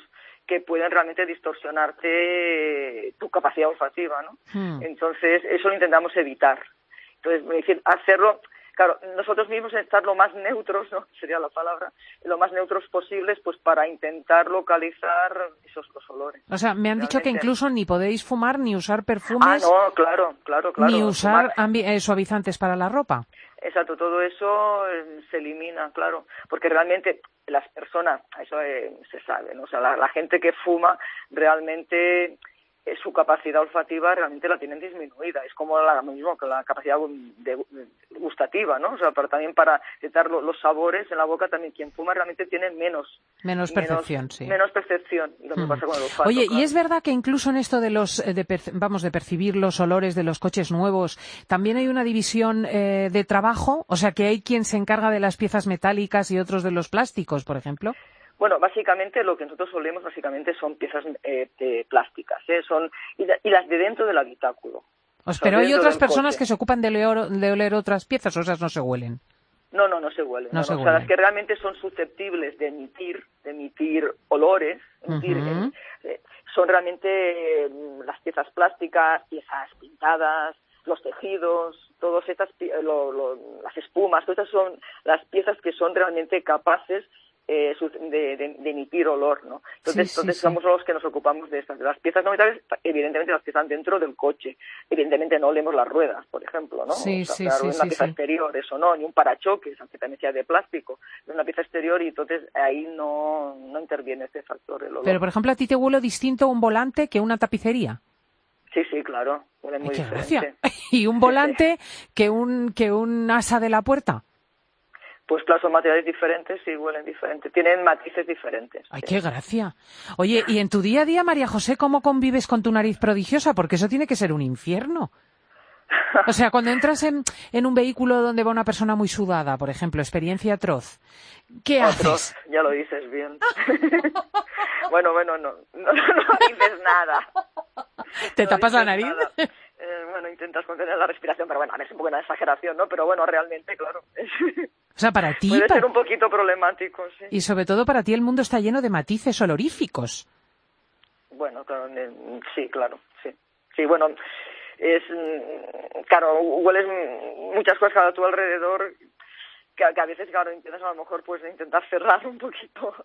Speaker 20: que pueden realmente distorsionarte tu capacidad olfativa, ¿no? Entonces, eso lo intentamos evitar. Entonces, es decir, hacerlo, claro, nosotros mismos estar lo más neutros, ¿no? Sería la palabra, lo más neutros posibles, pues para intentar localizar los olores.
Speaker 1: O sea, me han dicho que incluso ni podéis fumar ni usar perfumes.
Speaker 20: Ah, no, claro.
Speaker 1: Ni usar suavizantes para la ropa.
Speaker 20: Exacto, todo eso se elimina, claro, porque realmente las personas, eso se sabe, ¿no? O sea, la gente que fuma realmente su capacidad olfativa realmente la tienen disminuida, es como la mismo que la capacidad gustativa, ¿no? O sea, pero también para detectar los sabores en la boca, también quien fuma realmente tiene menos
Speaker 1: percepción, sí.
Speaker 20: Menos percepción, y lo que pasa con el olfato.
Speaker 1: Oye,
Speaker 20: claro.
Speaker 1: ¿y es verdad que incluso en esto de de percibir los olores de los coches nuevos, también hay una división de trabajo? O sea, que hay quien se encarga de las piezas metálicas y otros de los plásticos, por ejemplo.
Speaker 20: Bueno, básicamente lo que nosotros solemos son piezas plásticas, y las de dentro del habitáculo.
Speaker 1: Pero hay otras personas que se ocupan de oler otras piezas, o esas no se huelen.
Speaker 20: No se huelen. O sea, las que realmente son susceptibles de emitir olores, son realmente las piezas plásticas, piezas pintadas, los tejidos, todas estas, las espumas, todas estas son las piezas que son realmente capaces de emitir olor, ¿no? Entonces somos los que nos ocupamos de estas. De las piezas no metales, evidentemente las que están dentro del coche. Evidentemente no olemos las ruedas, por ejemplo, ¿no? Una pieza exterior, eso no, ni un parachoques, aunque también sea de plástico. Es una pieza exterior y entonces ahí no interviene este factor, el olor.
Speaker 1: Pero, por ejemplo, ¿a ti te huele distinto un volante que una tapicería?
Speaker 20: Sí, claro, huele muy diferente.
Speaker 1: Gracia. ¿Y un volante que un asa de la puerta?
Speaker 20: Pues claro, son materiales diferentes y huelen diferentes. Tienen matices diferentes.
Speaker 1: ¡Ay, qué gracia! Oye, ¿y en tu día a día, María José, cómo convives con tu nariz prodigiosa? Porque eso tiene que ser un infierno. O sea, cuando entras en un vehículo donde va una persona muy sudada, por ejemplo, experiencia atroz, ¿qué haces?
Speaker 20: Ya lo dices bien. Bueno, no dices nada.
Speaker 1: ¿Te tapas la nariz?
Speaker 20: Bueno, intentas contener la respiración, pero bueno, es un poco una exageración, ¿no? Pero bueno, realmente, claro.
Speaker 1: O sea, para ti...
Speaker 20: Puede ser un poquito problemático, sí.
Speaker 1: Y sobre todo para ti el mundo está lleno de matices oloríficos.
Speaker 20: Bueno, claro, sí, claro, sí. Sí, bueno, claro, hueles muchas cosas a tu alrededor que a veces, claro, intentas a lo mejor pues intentar cerrar un poquito...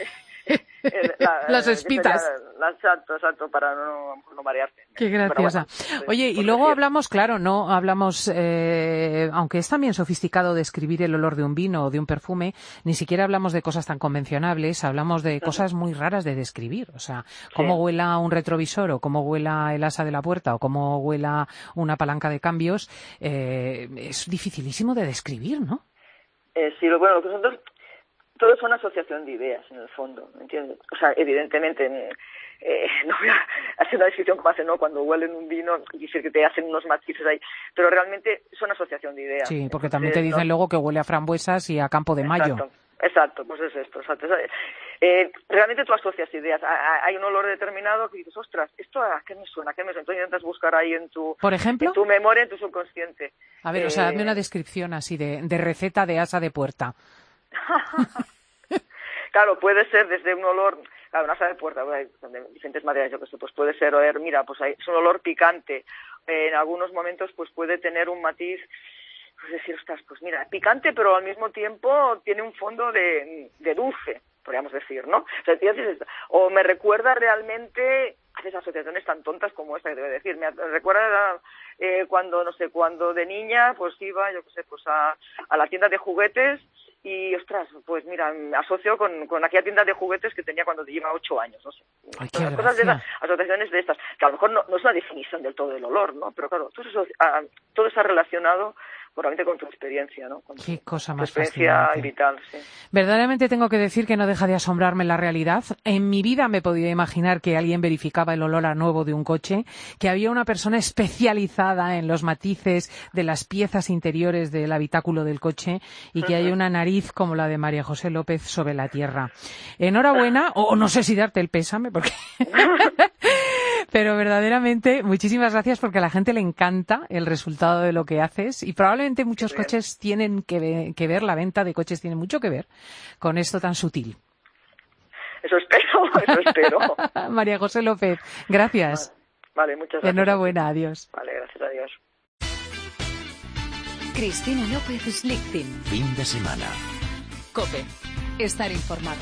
Speaker 1: las espitas.
Speaker 20: Exacto, para no marearte.
Speaker 1: Qué graciosa. Bueno, oye, y luego hablamos, aunque es también sofisticado describir el olor de un vino o de un perfume, ni siquiera hablamos de cosas tan convencionables, hablamos de cosas muy raras de describir. O sea, cómo huela un retrovisor, o cómo huela el asa de la puerta, o cómo huela una palanca de cambios, es dificilísimo de describir, ¿no?
Speaker 20: Sí, bueno, lo que nosotros... Todo es una asociación de ideas, en el fondo, ¿me entiendes? O sea, evidentemente, no voy a hacer una descripción como hacen, ¿no? Cuando huelen un vino, y decir que te hacen unos matices ahí, pero realmente es una asociación de ideas.
Speaker 1: Sí, porque también te dicen luego que huele a frambuesas y a campo de mayo.
Speaker 20: Exacto, pues es esto, exacto. Realmente tú asocias ideas. Hay un olor determinado que dices, ostras, ¿esto a qué me suena? Entonces intentas buscar ahí en tu...
Speaker 1: ¿Por ejemplo?
Speaker 20: En tu memoria, en tu subconsciente.
Speaker 1: A ver, o sea, dame una descripción así de receta de asa de puerta.
Speaker 20: Claro, puede ser desde un olor, una asa de puerta, donde diferentes materiales, yo que sé, pues puede ser, mira, pues es un olor picante. En algunos momentos, pues puede tener un matiz, pues decir, ostras, pues mira, picante, pero al mismo tiempo tiene un fondo de dulce, podríamos decir, ¿no? O me recuerda realmente, haces asociaciones tan tontas como esta que te voy a decir, me recuerda cuando de niña, pues iba, yo que sé, pues a la tienda de juguetes. Y, ostras, pues mira, me asocio con aquella tienda de juguetes que tenía cuando tenía 8 años, no sé.
Speaker 1: Ay, qué
Speaker 20: cosas de esas, asociaciones de estas, que a lo mejor no es una definición del todo del olor, ¿no? Pero claro, todo está relacionado probablemente con tu experiencia, ¿no? Con
Speaker 1: qué cosa más
Speaker 20: experiencia
Speaker 1: fascinante.
Speaker 20: vital, sí.
Speaker 1: Verdaderamente tengo que decir que no deja de asombrarme la realidad. En mi vida me podía imaginar que alguien verificaba el olor a nuevo de un coche, que había una persona especializada en los matices de las piezas interiores del habitáculo del coche y que hay una nariz como la de María José López sobre la tierra. Enhorabuena, o no sé si darte el pésame, porque... Pero verdaderamente, muchísimas gracias porque a la gente le encanta el resultado de lo que haces y probablemente muchos coches tienen que ver, la venta de coches tiene mucho que ver con esto tan sutil.
Speaker 20: Eso espero.
Speaker 1: María José López, gracias.
Speaker 20: Vale, muchas gracias.
Speaker 1: Enhorabuena, adiós.
Speaker 20: Vale, gracias, adiós.
Speaker 12: Cristina López Slichting.
Speaker 8: Fin de semana.
Speaker 12: COPE. Estar informado.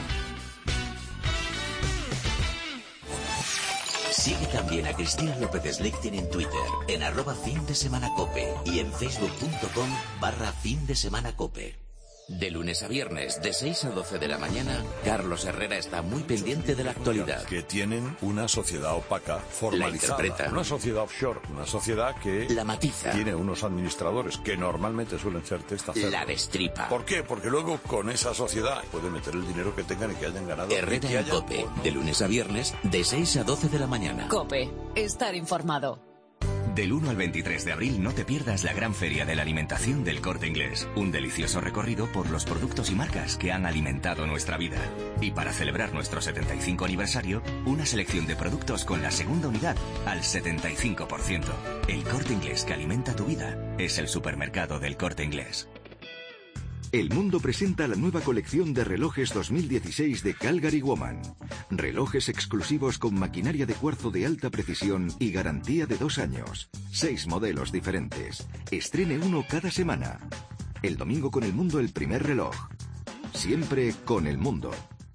Speaker 8: Sigue también a Cristina López Slichting en Twitter, en @findesemanacope y en facebook.com/findesemanacope. De lunes a viernes, de 6 a 12 de la mañana, Carlos Herrera está muy pendiente de la actualidad.
Speaker 3: Que tienen una sociedad opaca, formalizada.
Speaker 8: La interpreta.
Speaker 3: Una sociedad offshore, una sociedad que
Speaker 8: la matiza.
Speaker 3: Tiene unos administradores que normalmente suelen ser testaferros.
Speaker 8: La destripa.
Speaker 3: ¿Por qué? Porque luego con esa sociedad pueden meter el dinero que tengan y que hayan ganado.
Speaker 8: Herrera en COPE, de lunes a viernes, de 6 a 12 de la mañana.
Speaker 12: COPE. Estar informado.
Speaker 10: Del 1 al 23 de abril no te pierdas la gran feria de la alimentación del Corte Inglés. Un delicioso recorrido por los productos y marcas que han alimentado nuestra vida. Y para celebrar nuestro 75 aniversario, una selección de productos con la segunda unidad al 75%. El Corte Inglés que alimenta tu vida es el supermercado del Corte Inglés.
Speaker 21: El Mundo presenta la nueva colección de relojes 2016 de Calgary Woman. Relojes exclusivos con maquinaria de cuarzo de alta precisión y garantía de 2 años. 6 modelos diferentes. Estrene uno cada semana. El domingo con El Mundo el primer reloj. Siempre con El Mundo.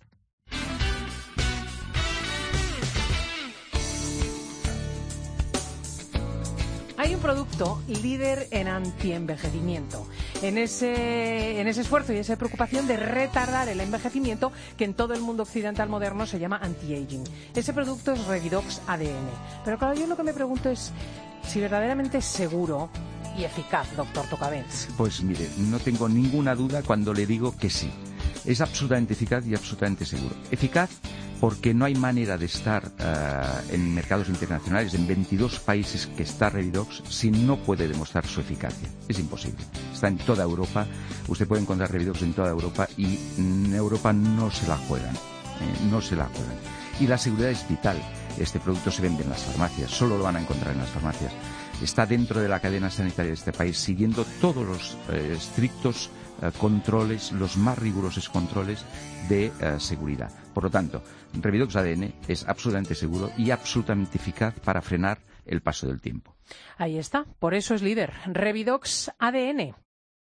Speaker 1: Hay un producto líder en antienvejecimiento, en ese esfuerzo y esa preocupación de retardar el envejecimiento que en todo el mundo occidental moderno se llama anti-aging. Ese producto es Revidox ADN. Pero claro, yo lo que me pregunto es si verdaderamente es seguro y eficaz, doctor Tocavents.
Speaker 22: Pues mire, no tengo ninguna duda cuando le digo que sí. Es absolutamente eficaz y absolutamente seguro. Eficaz porque no hay manera de estar en mercados internacionales, en 22 países que está Revidox, si no puede demostrar su eficacia. Es imposible. Está en toda Europa, usted puede encontrar Revidox en toda Europa y en Europa no se la juegan. No se la juegan. Y la seguridad es vital. Este producto se vende en las farmacias, solo lo van a encontrar en las farmacias. Está dentro de la cadena sanitaria de este país, siguiendo todos los estrictos controles, los más rigurosos controles de seguridad. Por lo tanto, Revidox ADN es absolutamente seguro y absolutamente eficaz para frenar el paso del tiempo.
Speaker 1: Ahí está, por eso es líder. Revidox ADN.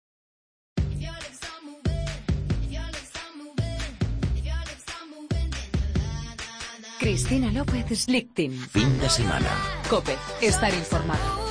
Speaker 12: Cristina López Slichting.
Speaker 8: Fin de semana.
Speaker 12: COPE. Estar informado.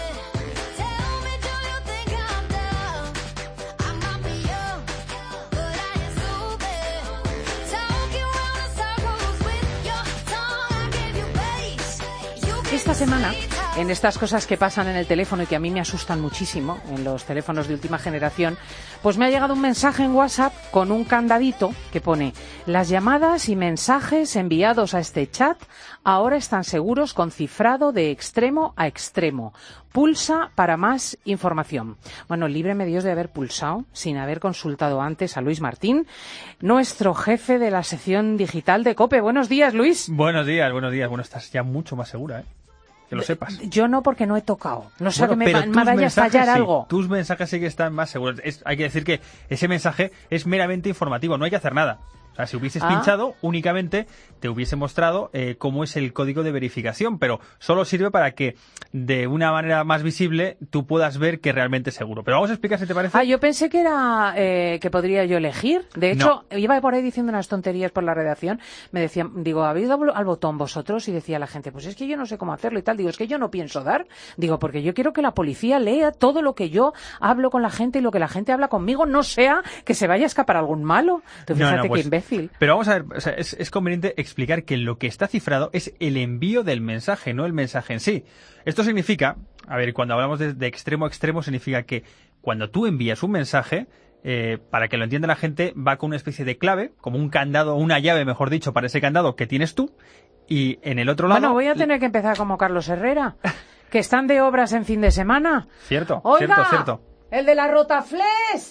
Speaker 1: Esta semana, en estas cosas que pasan en el teléfono y que a mí me asustan muchísimo, en los teléfonos de última generación, pues me ha llegado un mensaje en WhatsApp con un candadito que pone: las llamadas y mensajes enviados a este chat ahora están seguros con cifrado de extremo a extremo. Pulsa para más información. Bueno, líbreme Dios de haber pulsado sin haber consultado antes a Luis Martín, nuestro jefe de la sección digital de COPE. Buenos días, Luis.
Speaker 23: Buenos días. Bueno, estás ya mucho más segura, ¿eh? Que lo sepas.
Speaker 1: Yo no, porque no he tocado. No sé que me vaya a fallar algo.
Speaker 23: Tus mensajes sí que están más seguros. Hay que decir que ese mensaje es meramente informativo, no hay que hacer nada. O sea, si hubieses pinchado, únicamente te hubiese mostrado cómo es el código de verificación, pero solo sirve para que de una manera más visible tú puedas ver que realmente es seguro. Pero vamos a explicar si te parece.
Speaker 1: Yo pensé que era que podría yo elegir. De hecho, iba por ahí diciendo unas tonterías por la redacción. Me decían, digo, ¿habéis dado al botón vosotros? Y decía la gente, pues es que yo no sé cómo hacerlo y tal. Digo, es que yo no pienso dar. Digo, porque yo quiero que la policía lea todo lo que yo hablo con la gente y lo que la gente habla conmigo, no sea que se vaya a escapar algún malo. Tú fíjate que imbécil.
Speaker 23: Pero vamos a ver, o sea, es conveniente explicar que lo que está cifrado es el envío del mensaje, no el mensaje en sí. Esto significa, a ver, cuando hablamos de extremo a extremo, significa que cuando tú envías un mensaje, para que lo entienda la gente, va con una especie de clave, como un candado, una llave, mejor dicho, para ese candado que tienes tú, y en el otro lado...
Speaker 1: Bueno, voy a tener que empezar como Carlos Herrera, que están de obras en fin de semana.
Speaker 23: Cierto,
Speaker 1: Oiga,
Speaker 23: cierto.
Speaker 1: El de la Rotaflex.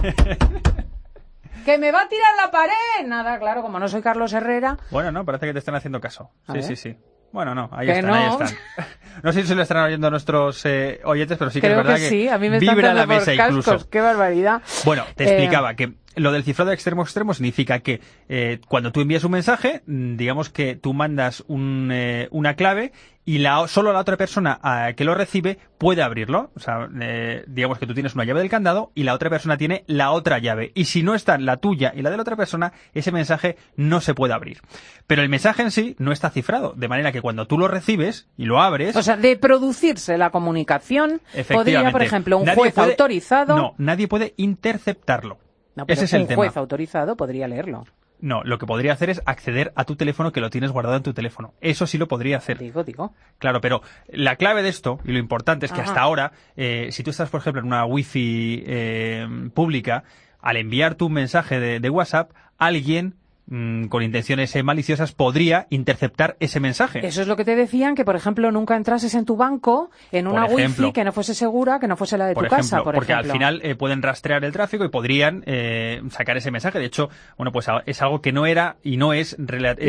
Speaker 1: ¡Que me va a tirar la pared! Nada, claro, como no soy Carlos Herrera...
Speaker 23: Bueno, no, parece que te están haciendo caso. Sí. Bueno, no, ahí están. No sé si se lo están oyendo nuestros oyentes, pero sí que
Speaker 1: creo
Speaker 23: es verdad
Speaker 1: que sí, a mí me
Speaker 23: vibra
Speaker 1: están
Speaker 23: la mesa
Speaker 1: por cascos,
Speaker 23: incluso.
Speaker 1: ¡Qué barbaridad!
Speaker 23: Bueno, te explicaba que lo del cifrado extremo significa que cuando tú envías un mensaje, digamos que tú mandas una clave y solo la otra persona que lo recibe puede abrirlo. O sea, digamos que tú tienes una llave del candado y la otra persona tiene la otra llave. Y si no están la tuya y la de la otra persona, ese mensaje no se puede abrir. Pero el mensaje en sí no está cifrado, de manera que cuando tú lo recibes y lo abres...
Speaker 1: O sea, de producirse la comunicación, podría, por ejemplo, un juez autorizado...
Speaker 23: No, nadie puede interceptarlo.
Speaker 1: No, pero
Speaker 23: ese es el tema.
Speaker 1: Un juez autorizado podría leerlo.
Speaker 23: No, lo que podría hacer es acceder a tu teléfono, que lo tienes guardado en tu teléfono. Eso sí lo podría hacer.
Speaker 1: Digo.
Speaker 23: Claro, pero la clave de esto, y lo importante es que hasta ahora, si tú estás, por ejemplo, en una wifi pública, al enviar tu mensaje de WhatsApp, alguien con intenciones maliciosas podría interceptar ese mensaje.
Speaker 1: Eso es lo que te decían, que por ejemplo nunca entrases en tu banco en una wifi que no fuese segura, que no fuese la de tu casa, por
Speaker 23: porque
Speaker 1: ejemplo.
Speaker 23: Al final pueden rastrear el tráfico y podrían sacar ese mensaje. De hecho, bueno, pues es algo que no era y no es,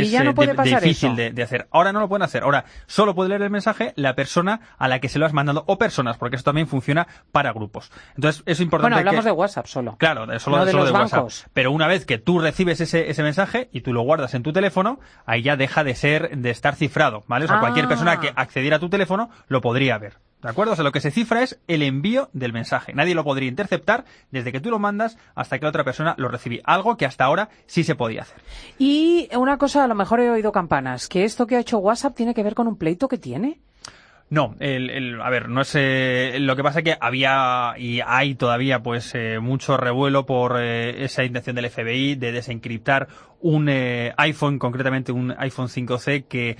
Speaker 23: difícil de hacer. Ahora no lo pueden hacer. Ahora solo puede leer el mensaje la persona a la que se lo has mandado, o personas, porque eso también funciona para grupos. Entonces es importante.
Speaker 1: Bueno, hablamos de WhatsApp solo.
Speaker 23: Claro, solo de WhatsApp. Pero una vez que tú recibes ese mensaje y tú lo guardas en tu teléfono, ahí ya deja de estar cifrado, ¿vale? O sea, cualquier persona que accediera a tu teléfono lo podría ver, ¿de acuerdo? O sea, lo que se cifra es el envío del mensaje. Nadie lo podría interceptar desde que tú lo mandas hasta que la otra persona lo recibe. Algo que hasta ahora sí se podía hacer.
Speaker 1: Y una cosa, a lo mejor he oído campanas, que esto que ha hecho WhatsApp tiene que ver con un pleito que tiene.
Speaker 23: No, a ver, no es lo que pasa que había y hay todavía pues mucho revuelo por esa intención del FBI de desencriptar un iPhone, concretamente un iPhone 5C que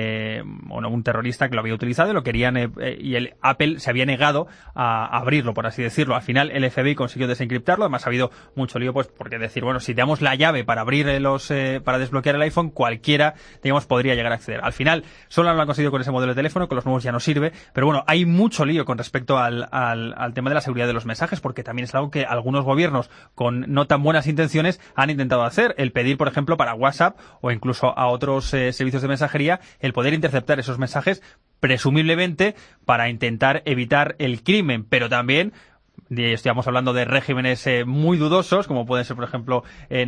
Speaker 23: un terrorista que lo había utilizado y lo querían y el Apple se había negado a abrirlo, por así decirlo. Al final el FBI consiguió desencriptarlo. Además ha habido mucho lío, pues porque decir, bueno, si damos la llave para abrir para desbloquear el iPhone, cualquiera, digamos, podría llegar a acceder. Al final solo lo han conseguido con ese modelo de teléfono, con los nuevos ya no sirve, pero bueno, hay mucho lío con respecto al tema de la seguridad de los mensajes, porque también es algo que algunos gobiernos con no tan buenas intenciones han intentado hacer, el pedir, por ejemplo, para WhatsApp o incluso a otros servicios de mensajería, el poder interceptar esos mensajes, presumiblemente para intentar evitar el crimen, pero también estamos hablando de regímenes muy dudosos, como pueden ser, por ejemplo,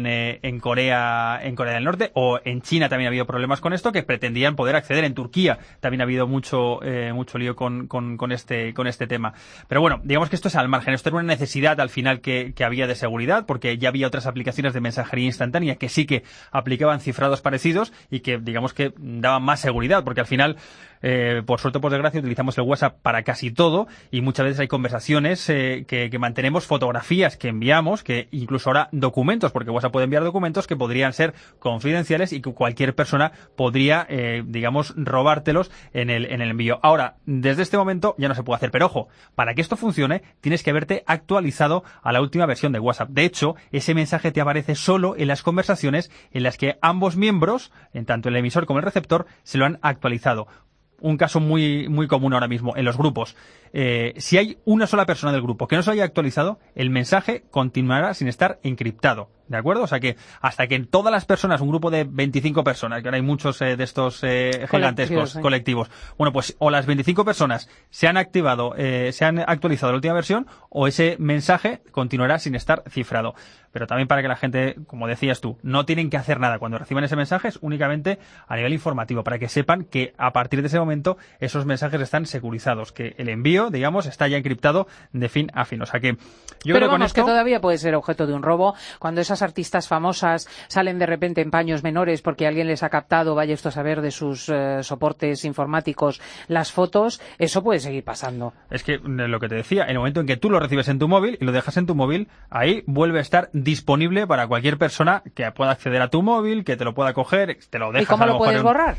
Speaker 23: en Corea del Norte, o en China también ha habido problemas con esto, que pretendían poder acceder. En Turquía también ha habido mucho lío con este tema. Pero bueno, digamos que esto es al margen. Esto era una necesidad al final que había de seguridad, porque ya había otras aplicaciones de mensajería instantánea que sí que aplicaban cifrados parecidos y que, digamos, que daban más seguridad, porque al final, por suerte o por desgracia, utilizamos el WhatsApp para casi todo, y muchas veces hay conversaciones que mantenemos, fotografías que enviamos, que incluso ahora documentos, porque WhatsApp puede enviar documentos que podrían ser confidenciales y que cualquier persona podría, digamos, robártelos en el envío. Ahora, desde este momento ya no se puede hacer, pero ojo, para que esto funcione tienes que haberte actualizado a la última versión de WhatsApp. De hecho, ese mensaje te aparece solo en las conversaciones en las que ambos miembros, en tanto el emisor como el receptor, se lo han actualizado. Un caso muy, muy común ahora mismo en los grupos. Si hay una sola persona del grupo que no se haya actualizado, el mensaje continuará sin estar encriptado. ¿De acuerdo? O sea que hasta que todas las personas, un grupo de 25 personas, que ahora hay muchos de estos gigantescos colectivos, bueno, pues o las 25 personas se han actualizado la última versión, o ese mensaje continuará sin estar cifrado. Pero también para que la gente, como decías tú, no tienen que hacer nada cuando reciban ese mensaje, es únicamente a nivel informativo, para que sepan que a partir de ese momento esos mensajes están securizados, que el envío, digamos, está ya encriptado de fin a fin. O sea que yo creo que con esto...
Speaker 1: que todavía puede ser objeto de un robo cuando esas artistas famosas salen de repente en paños menores porque alguien les ha captado, vaya esto a saber, de sus soportes informáticos las fotos. Eso puede seguir pasando.
Speaker 23: Es que lo que te decía, en el momento en que tú lo recibes en tu móvil y lo dejas en tu móvil, ahí vuelve a estar disponible para cualquier persona que pueda acceder a tu móvil, que te lo pueda coger, te lo dejas.
Speaker 1: ¿Y cómo lo puedes borrar?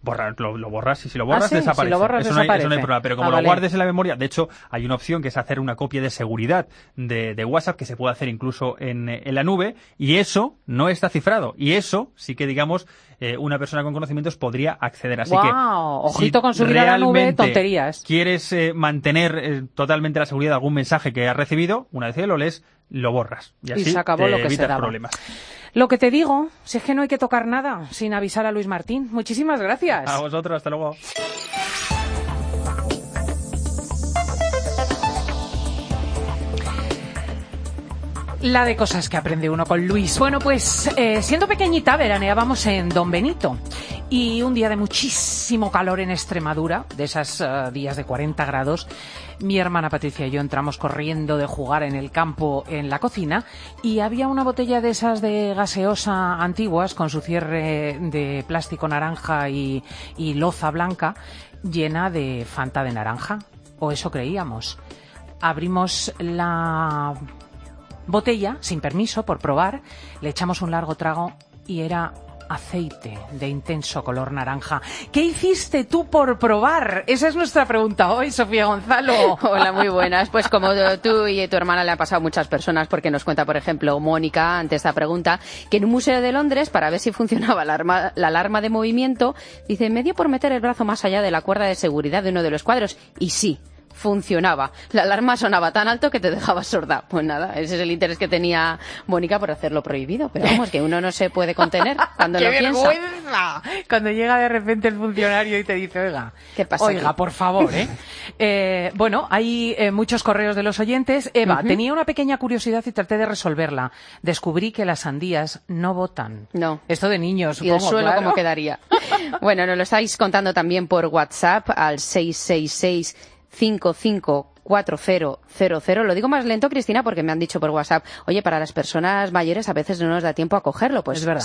Speaker 23: Lo borras, y si lo borras, desaparece.
Speaker 1: Si lo borras,
Speaker 23: eso
Speaker 1: desaparece.
Speaker 23: No hay problema, pero como lo guardes en la memoria, de hecho hay una opción que es hacer una copia de seguridad de WhatsApp, que se puede hacer incluso en la nube, y eso no está cifrado, y eso sí que, digamos, una persona con conocimientos podría acceder. Así que
Speaker 1: ojito con subir a la nube tonterías.
Speaker 23: Quieres mantener totalmente la seguridad de algún mensaje que has recibido, una vez que lo lees, lo borras, y así
Speaker 1: se acabó lo que
Speaker 23: evitas
Speaker 1: se daba.
Speaker 23: problemas.
Speaker 1: Lo que te digo, si es que no hay que tocar nada sin avisar a Luis Martín. Muchísimas gracias.
Speaker 23: A vosotros, hasta luego.
Speaker 1: La de cosas que aprende uno con Luis. Bueno, pues siendo pequeñita veraneábamos en Don Benito y un día de muchísimo calor en Extremadura, de esos días de 40 grados, mi hermana Patricia y yo entramos corriendo de jugar en el campo en la cocina y había una botella de esas de gaseosa antiguas con su cierre de plástico naranja y loza blanca llena de Fanta de naranja, o eso creíamos. Abrimos la botella, sin permiso, por probar, le echamos un largo trago y era aceite de intenso color naranja. ¿Qué hiciste tú por probar? Esa es nuestra pregunta hoy, Sofía Gonzalo.
Speaker 6: Hola, muy buenas. Pues como tú y tu hermana le han pasado a muchas personas, porque nos cuenta, por ejemplo, Mónica, ante esta pregunta, que en un museo de Londres, para ver si funcionaba la alarma de movimiento, dice, me dio por meter el brazo más allá de la cuerda de seguridad de uno de los cuadros, y sí, funcionaba. La alarma sonaba tan alto que te dejaba sorda. Pues nada, ese es el interés que tenía Mónica por hacerlo prohibido. Pero vamos, que uno no se puede contener cuando lo piensa.
Speaker 1: ¡Qué vergüenza! Cuando llega de repente el funcionario y te dice, oiga,
Speaker 6: ¿qué pasa
Speaker 1: oiga,
Speaker 6: aquí?
Speaker 1: Por favor, bueno, hay muchos correos de los oyentes. Eva, tenía una pequeña curiosidad y traté de resolverla. Descubrí que las sandías no botan.
Speaker 6: No.
Speaker 1: Esto de niños,
Speaker 6: supongo.
Speaker 1: supongo.
Speaker 6: ¿Y el suelo
Speaker 1: claro.
Speaker 6: cómo quedaría? Bueno, nos lo estáis contando también por WhatsApp al 666-554000. Lo digo más lento, Cristina, porque me han dicho por WhatsApp, oye, para las personas mayores a veces no nos da tiempo a cogerlo. Pues
Speaker 1: es verdad,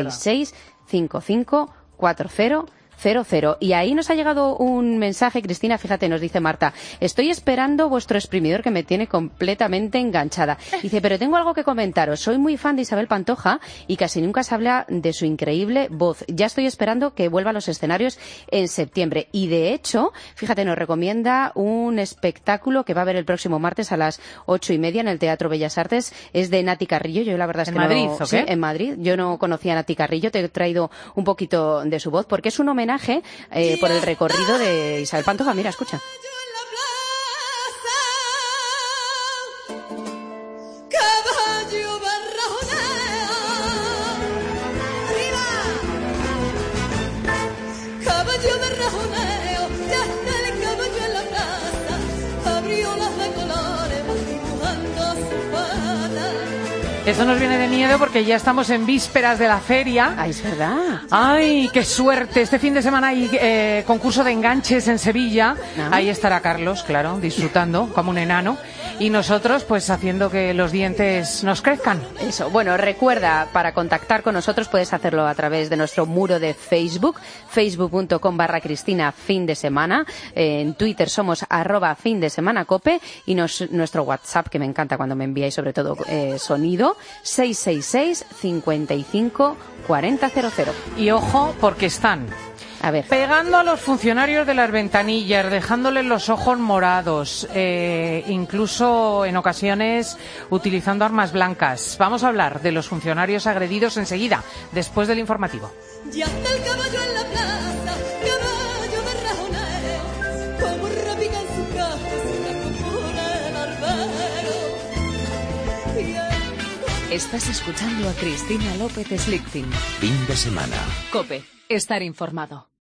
Speaker 6: 666-554000. Y ahí nos ha llegado un mensaje, Cristina, fíjate, nos dice Marta, estoy esperando vuestro exprimidor que me tiene completamente enganchada. Dice, pero tengo algo que comentaros, soy muy fan de Isabel Pantoja y casi nunca se habla de su increíble voz. Ya estoy esperando que vuelva a los escenarios en septiembre. Y de hecho, fíjate, nos recomienda un espectáculo que va a haber el próximo martes a las 8:30 en el Teatro Bellas Artes. Es de Nati Carrillo, yo la verdad es que
Speaker 1: ¿En Madrid,
Speaker 6: no...
Speaker 1: o qué?
Speaker 6: Sí, en Madrid. Yo no conocía a Nati Carrillo, te he traído un poquito de su voz, porque es un homenaje por el recorrido de Isabel Pantoja. Mira, escucha.
Speaker 1: Eso nos viene de miedo porque ya estamos en vísperas de la feria.
Speaker 6: Ay, es verdad.
Speaker 1: Ay, qué suerte. Este fin de semana hay concurso de enganches en Sevilla. Ahí estará Carlos, claro, disfrutando como un enano. Y nosotros, pues, haciendo que los dientes nos crezcan.
Speaker 6: Eso. Bueno, recuerda, para contactar con nosotros puedes hacerlo a través de nuestro muro de Facebook, facebook.com/Cristina fin de semana. En Twitter somos @findesemanacope y nuestro WhatsApp, que me encanta cuando me enviáis sobre todo sonido, 666-554000.
Speaker 1: Y ojo, porque están pegando a los funcionarios de las ventanillas, dejándoles los ojos morados, incluso en ocasiones utilizando armas blancas. Vamos a hablar de los funcionarios agredidos enseguida, después del informativo.
Speaker 2: Ya está el caballo en la plaza, caballo de rajoneo, como repica en su casa, se la compone el barbero.
Speaker 12: Estás escuchando a Cristina López Slichting.
Speaker 8: Fin de semana.
Speaker 12: COPE. Estar informado.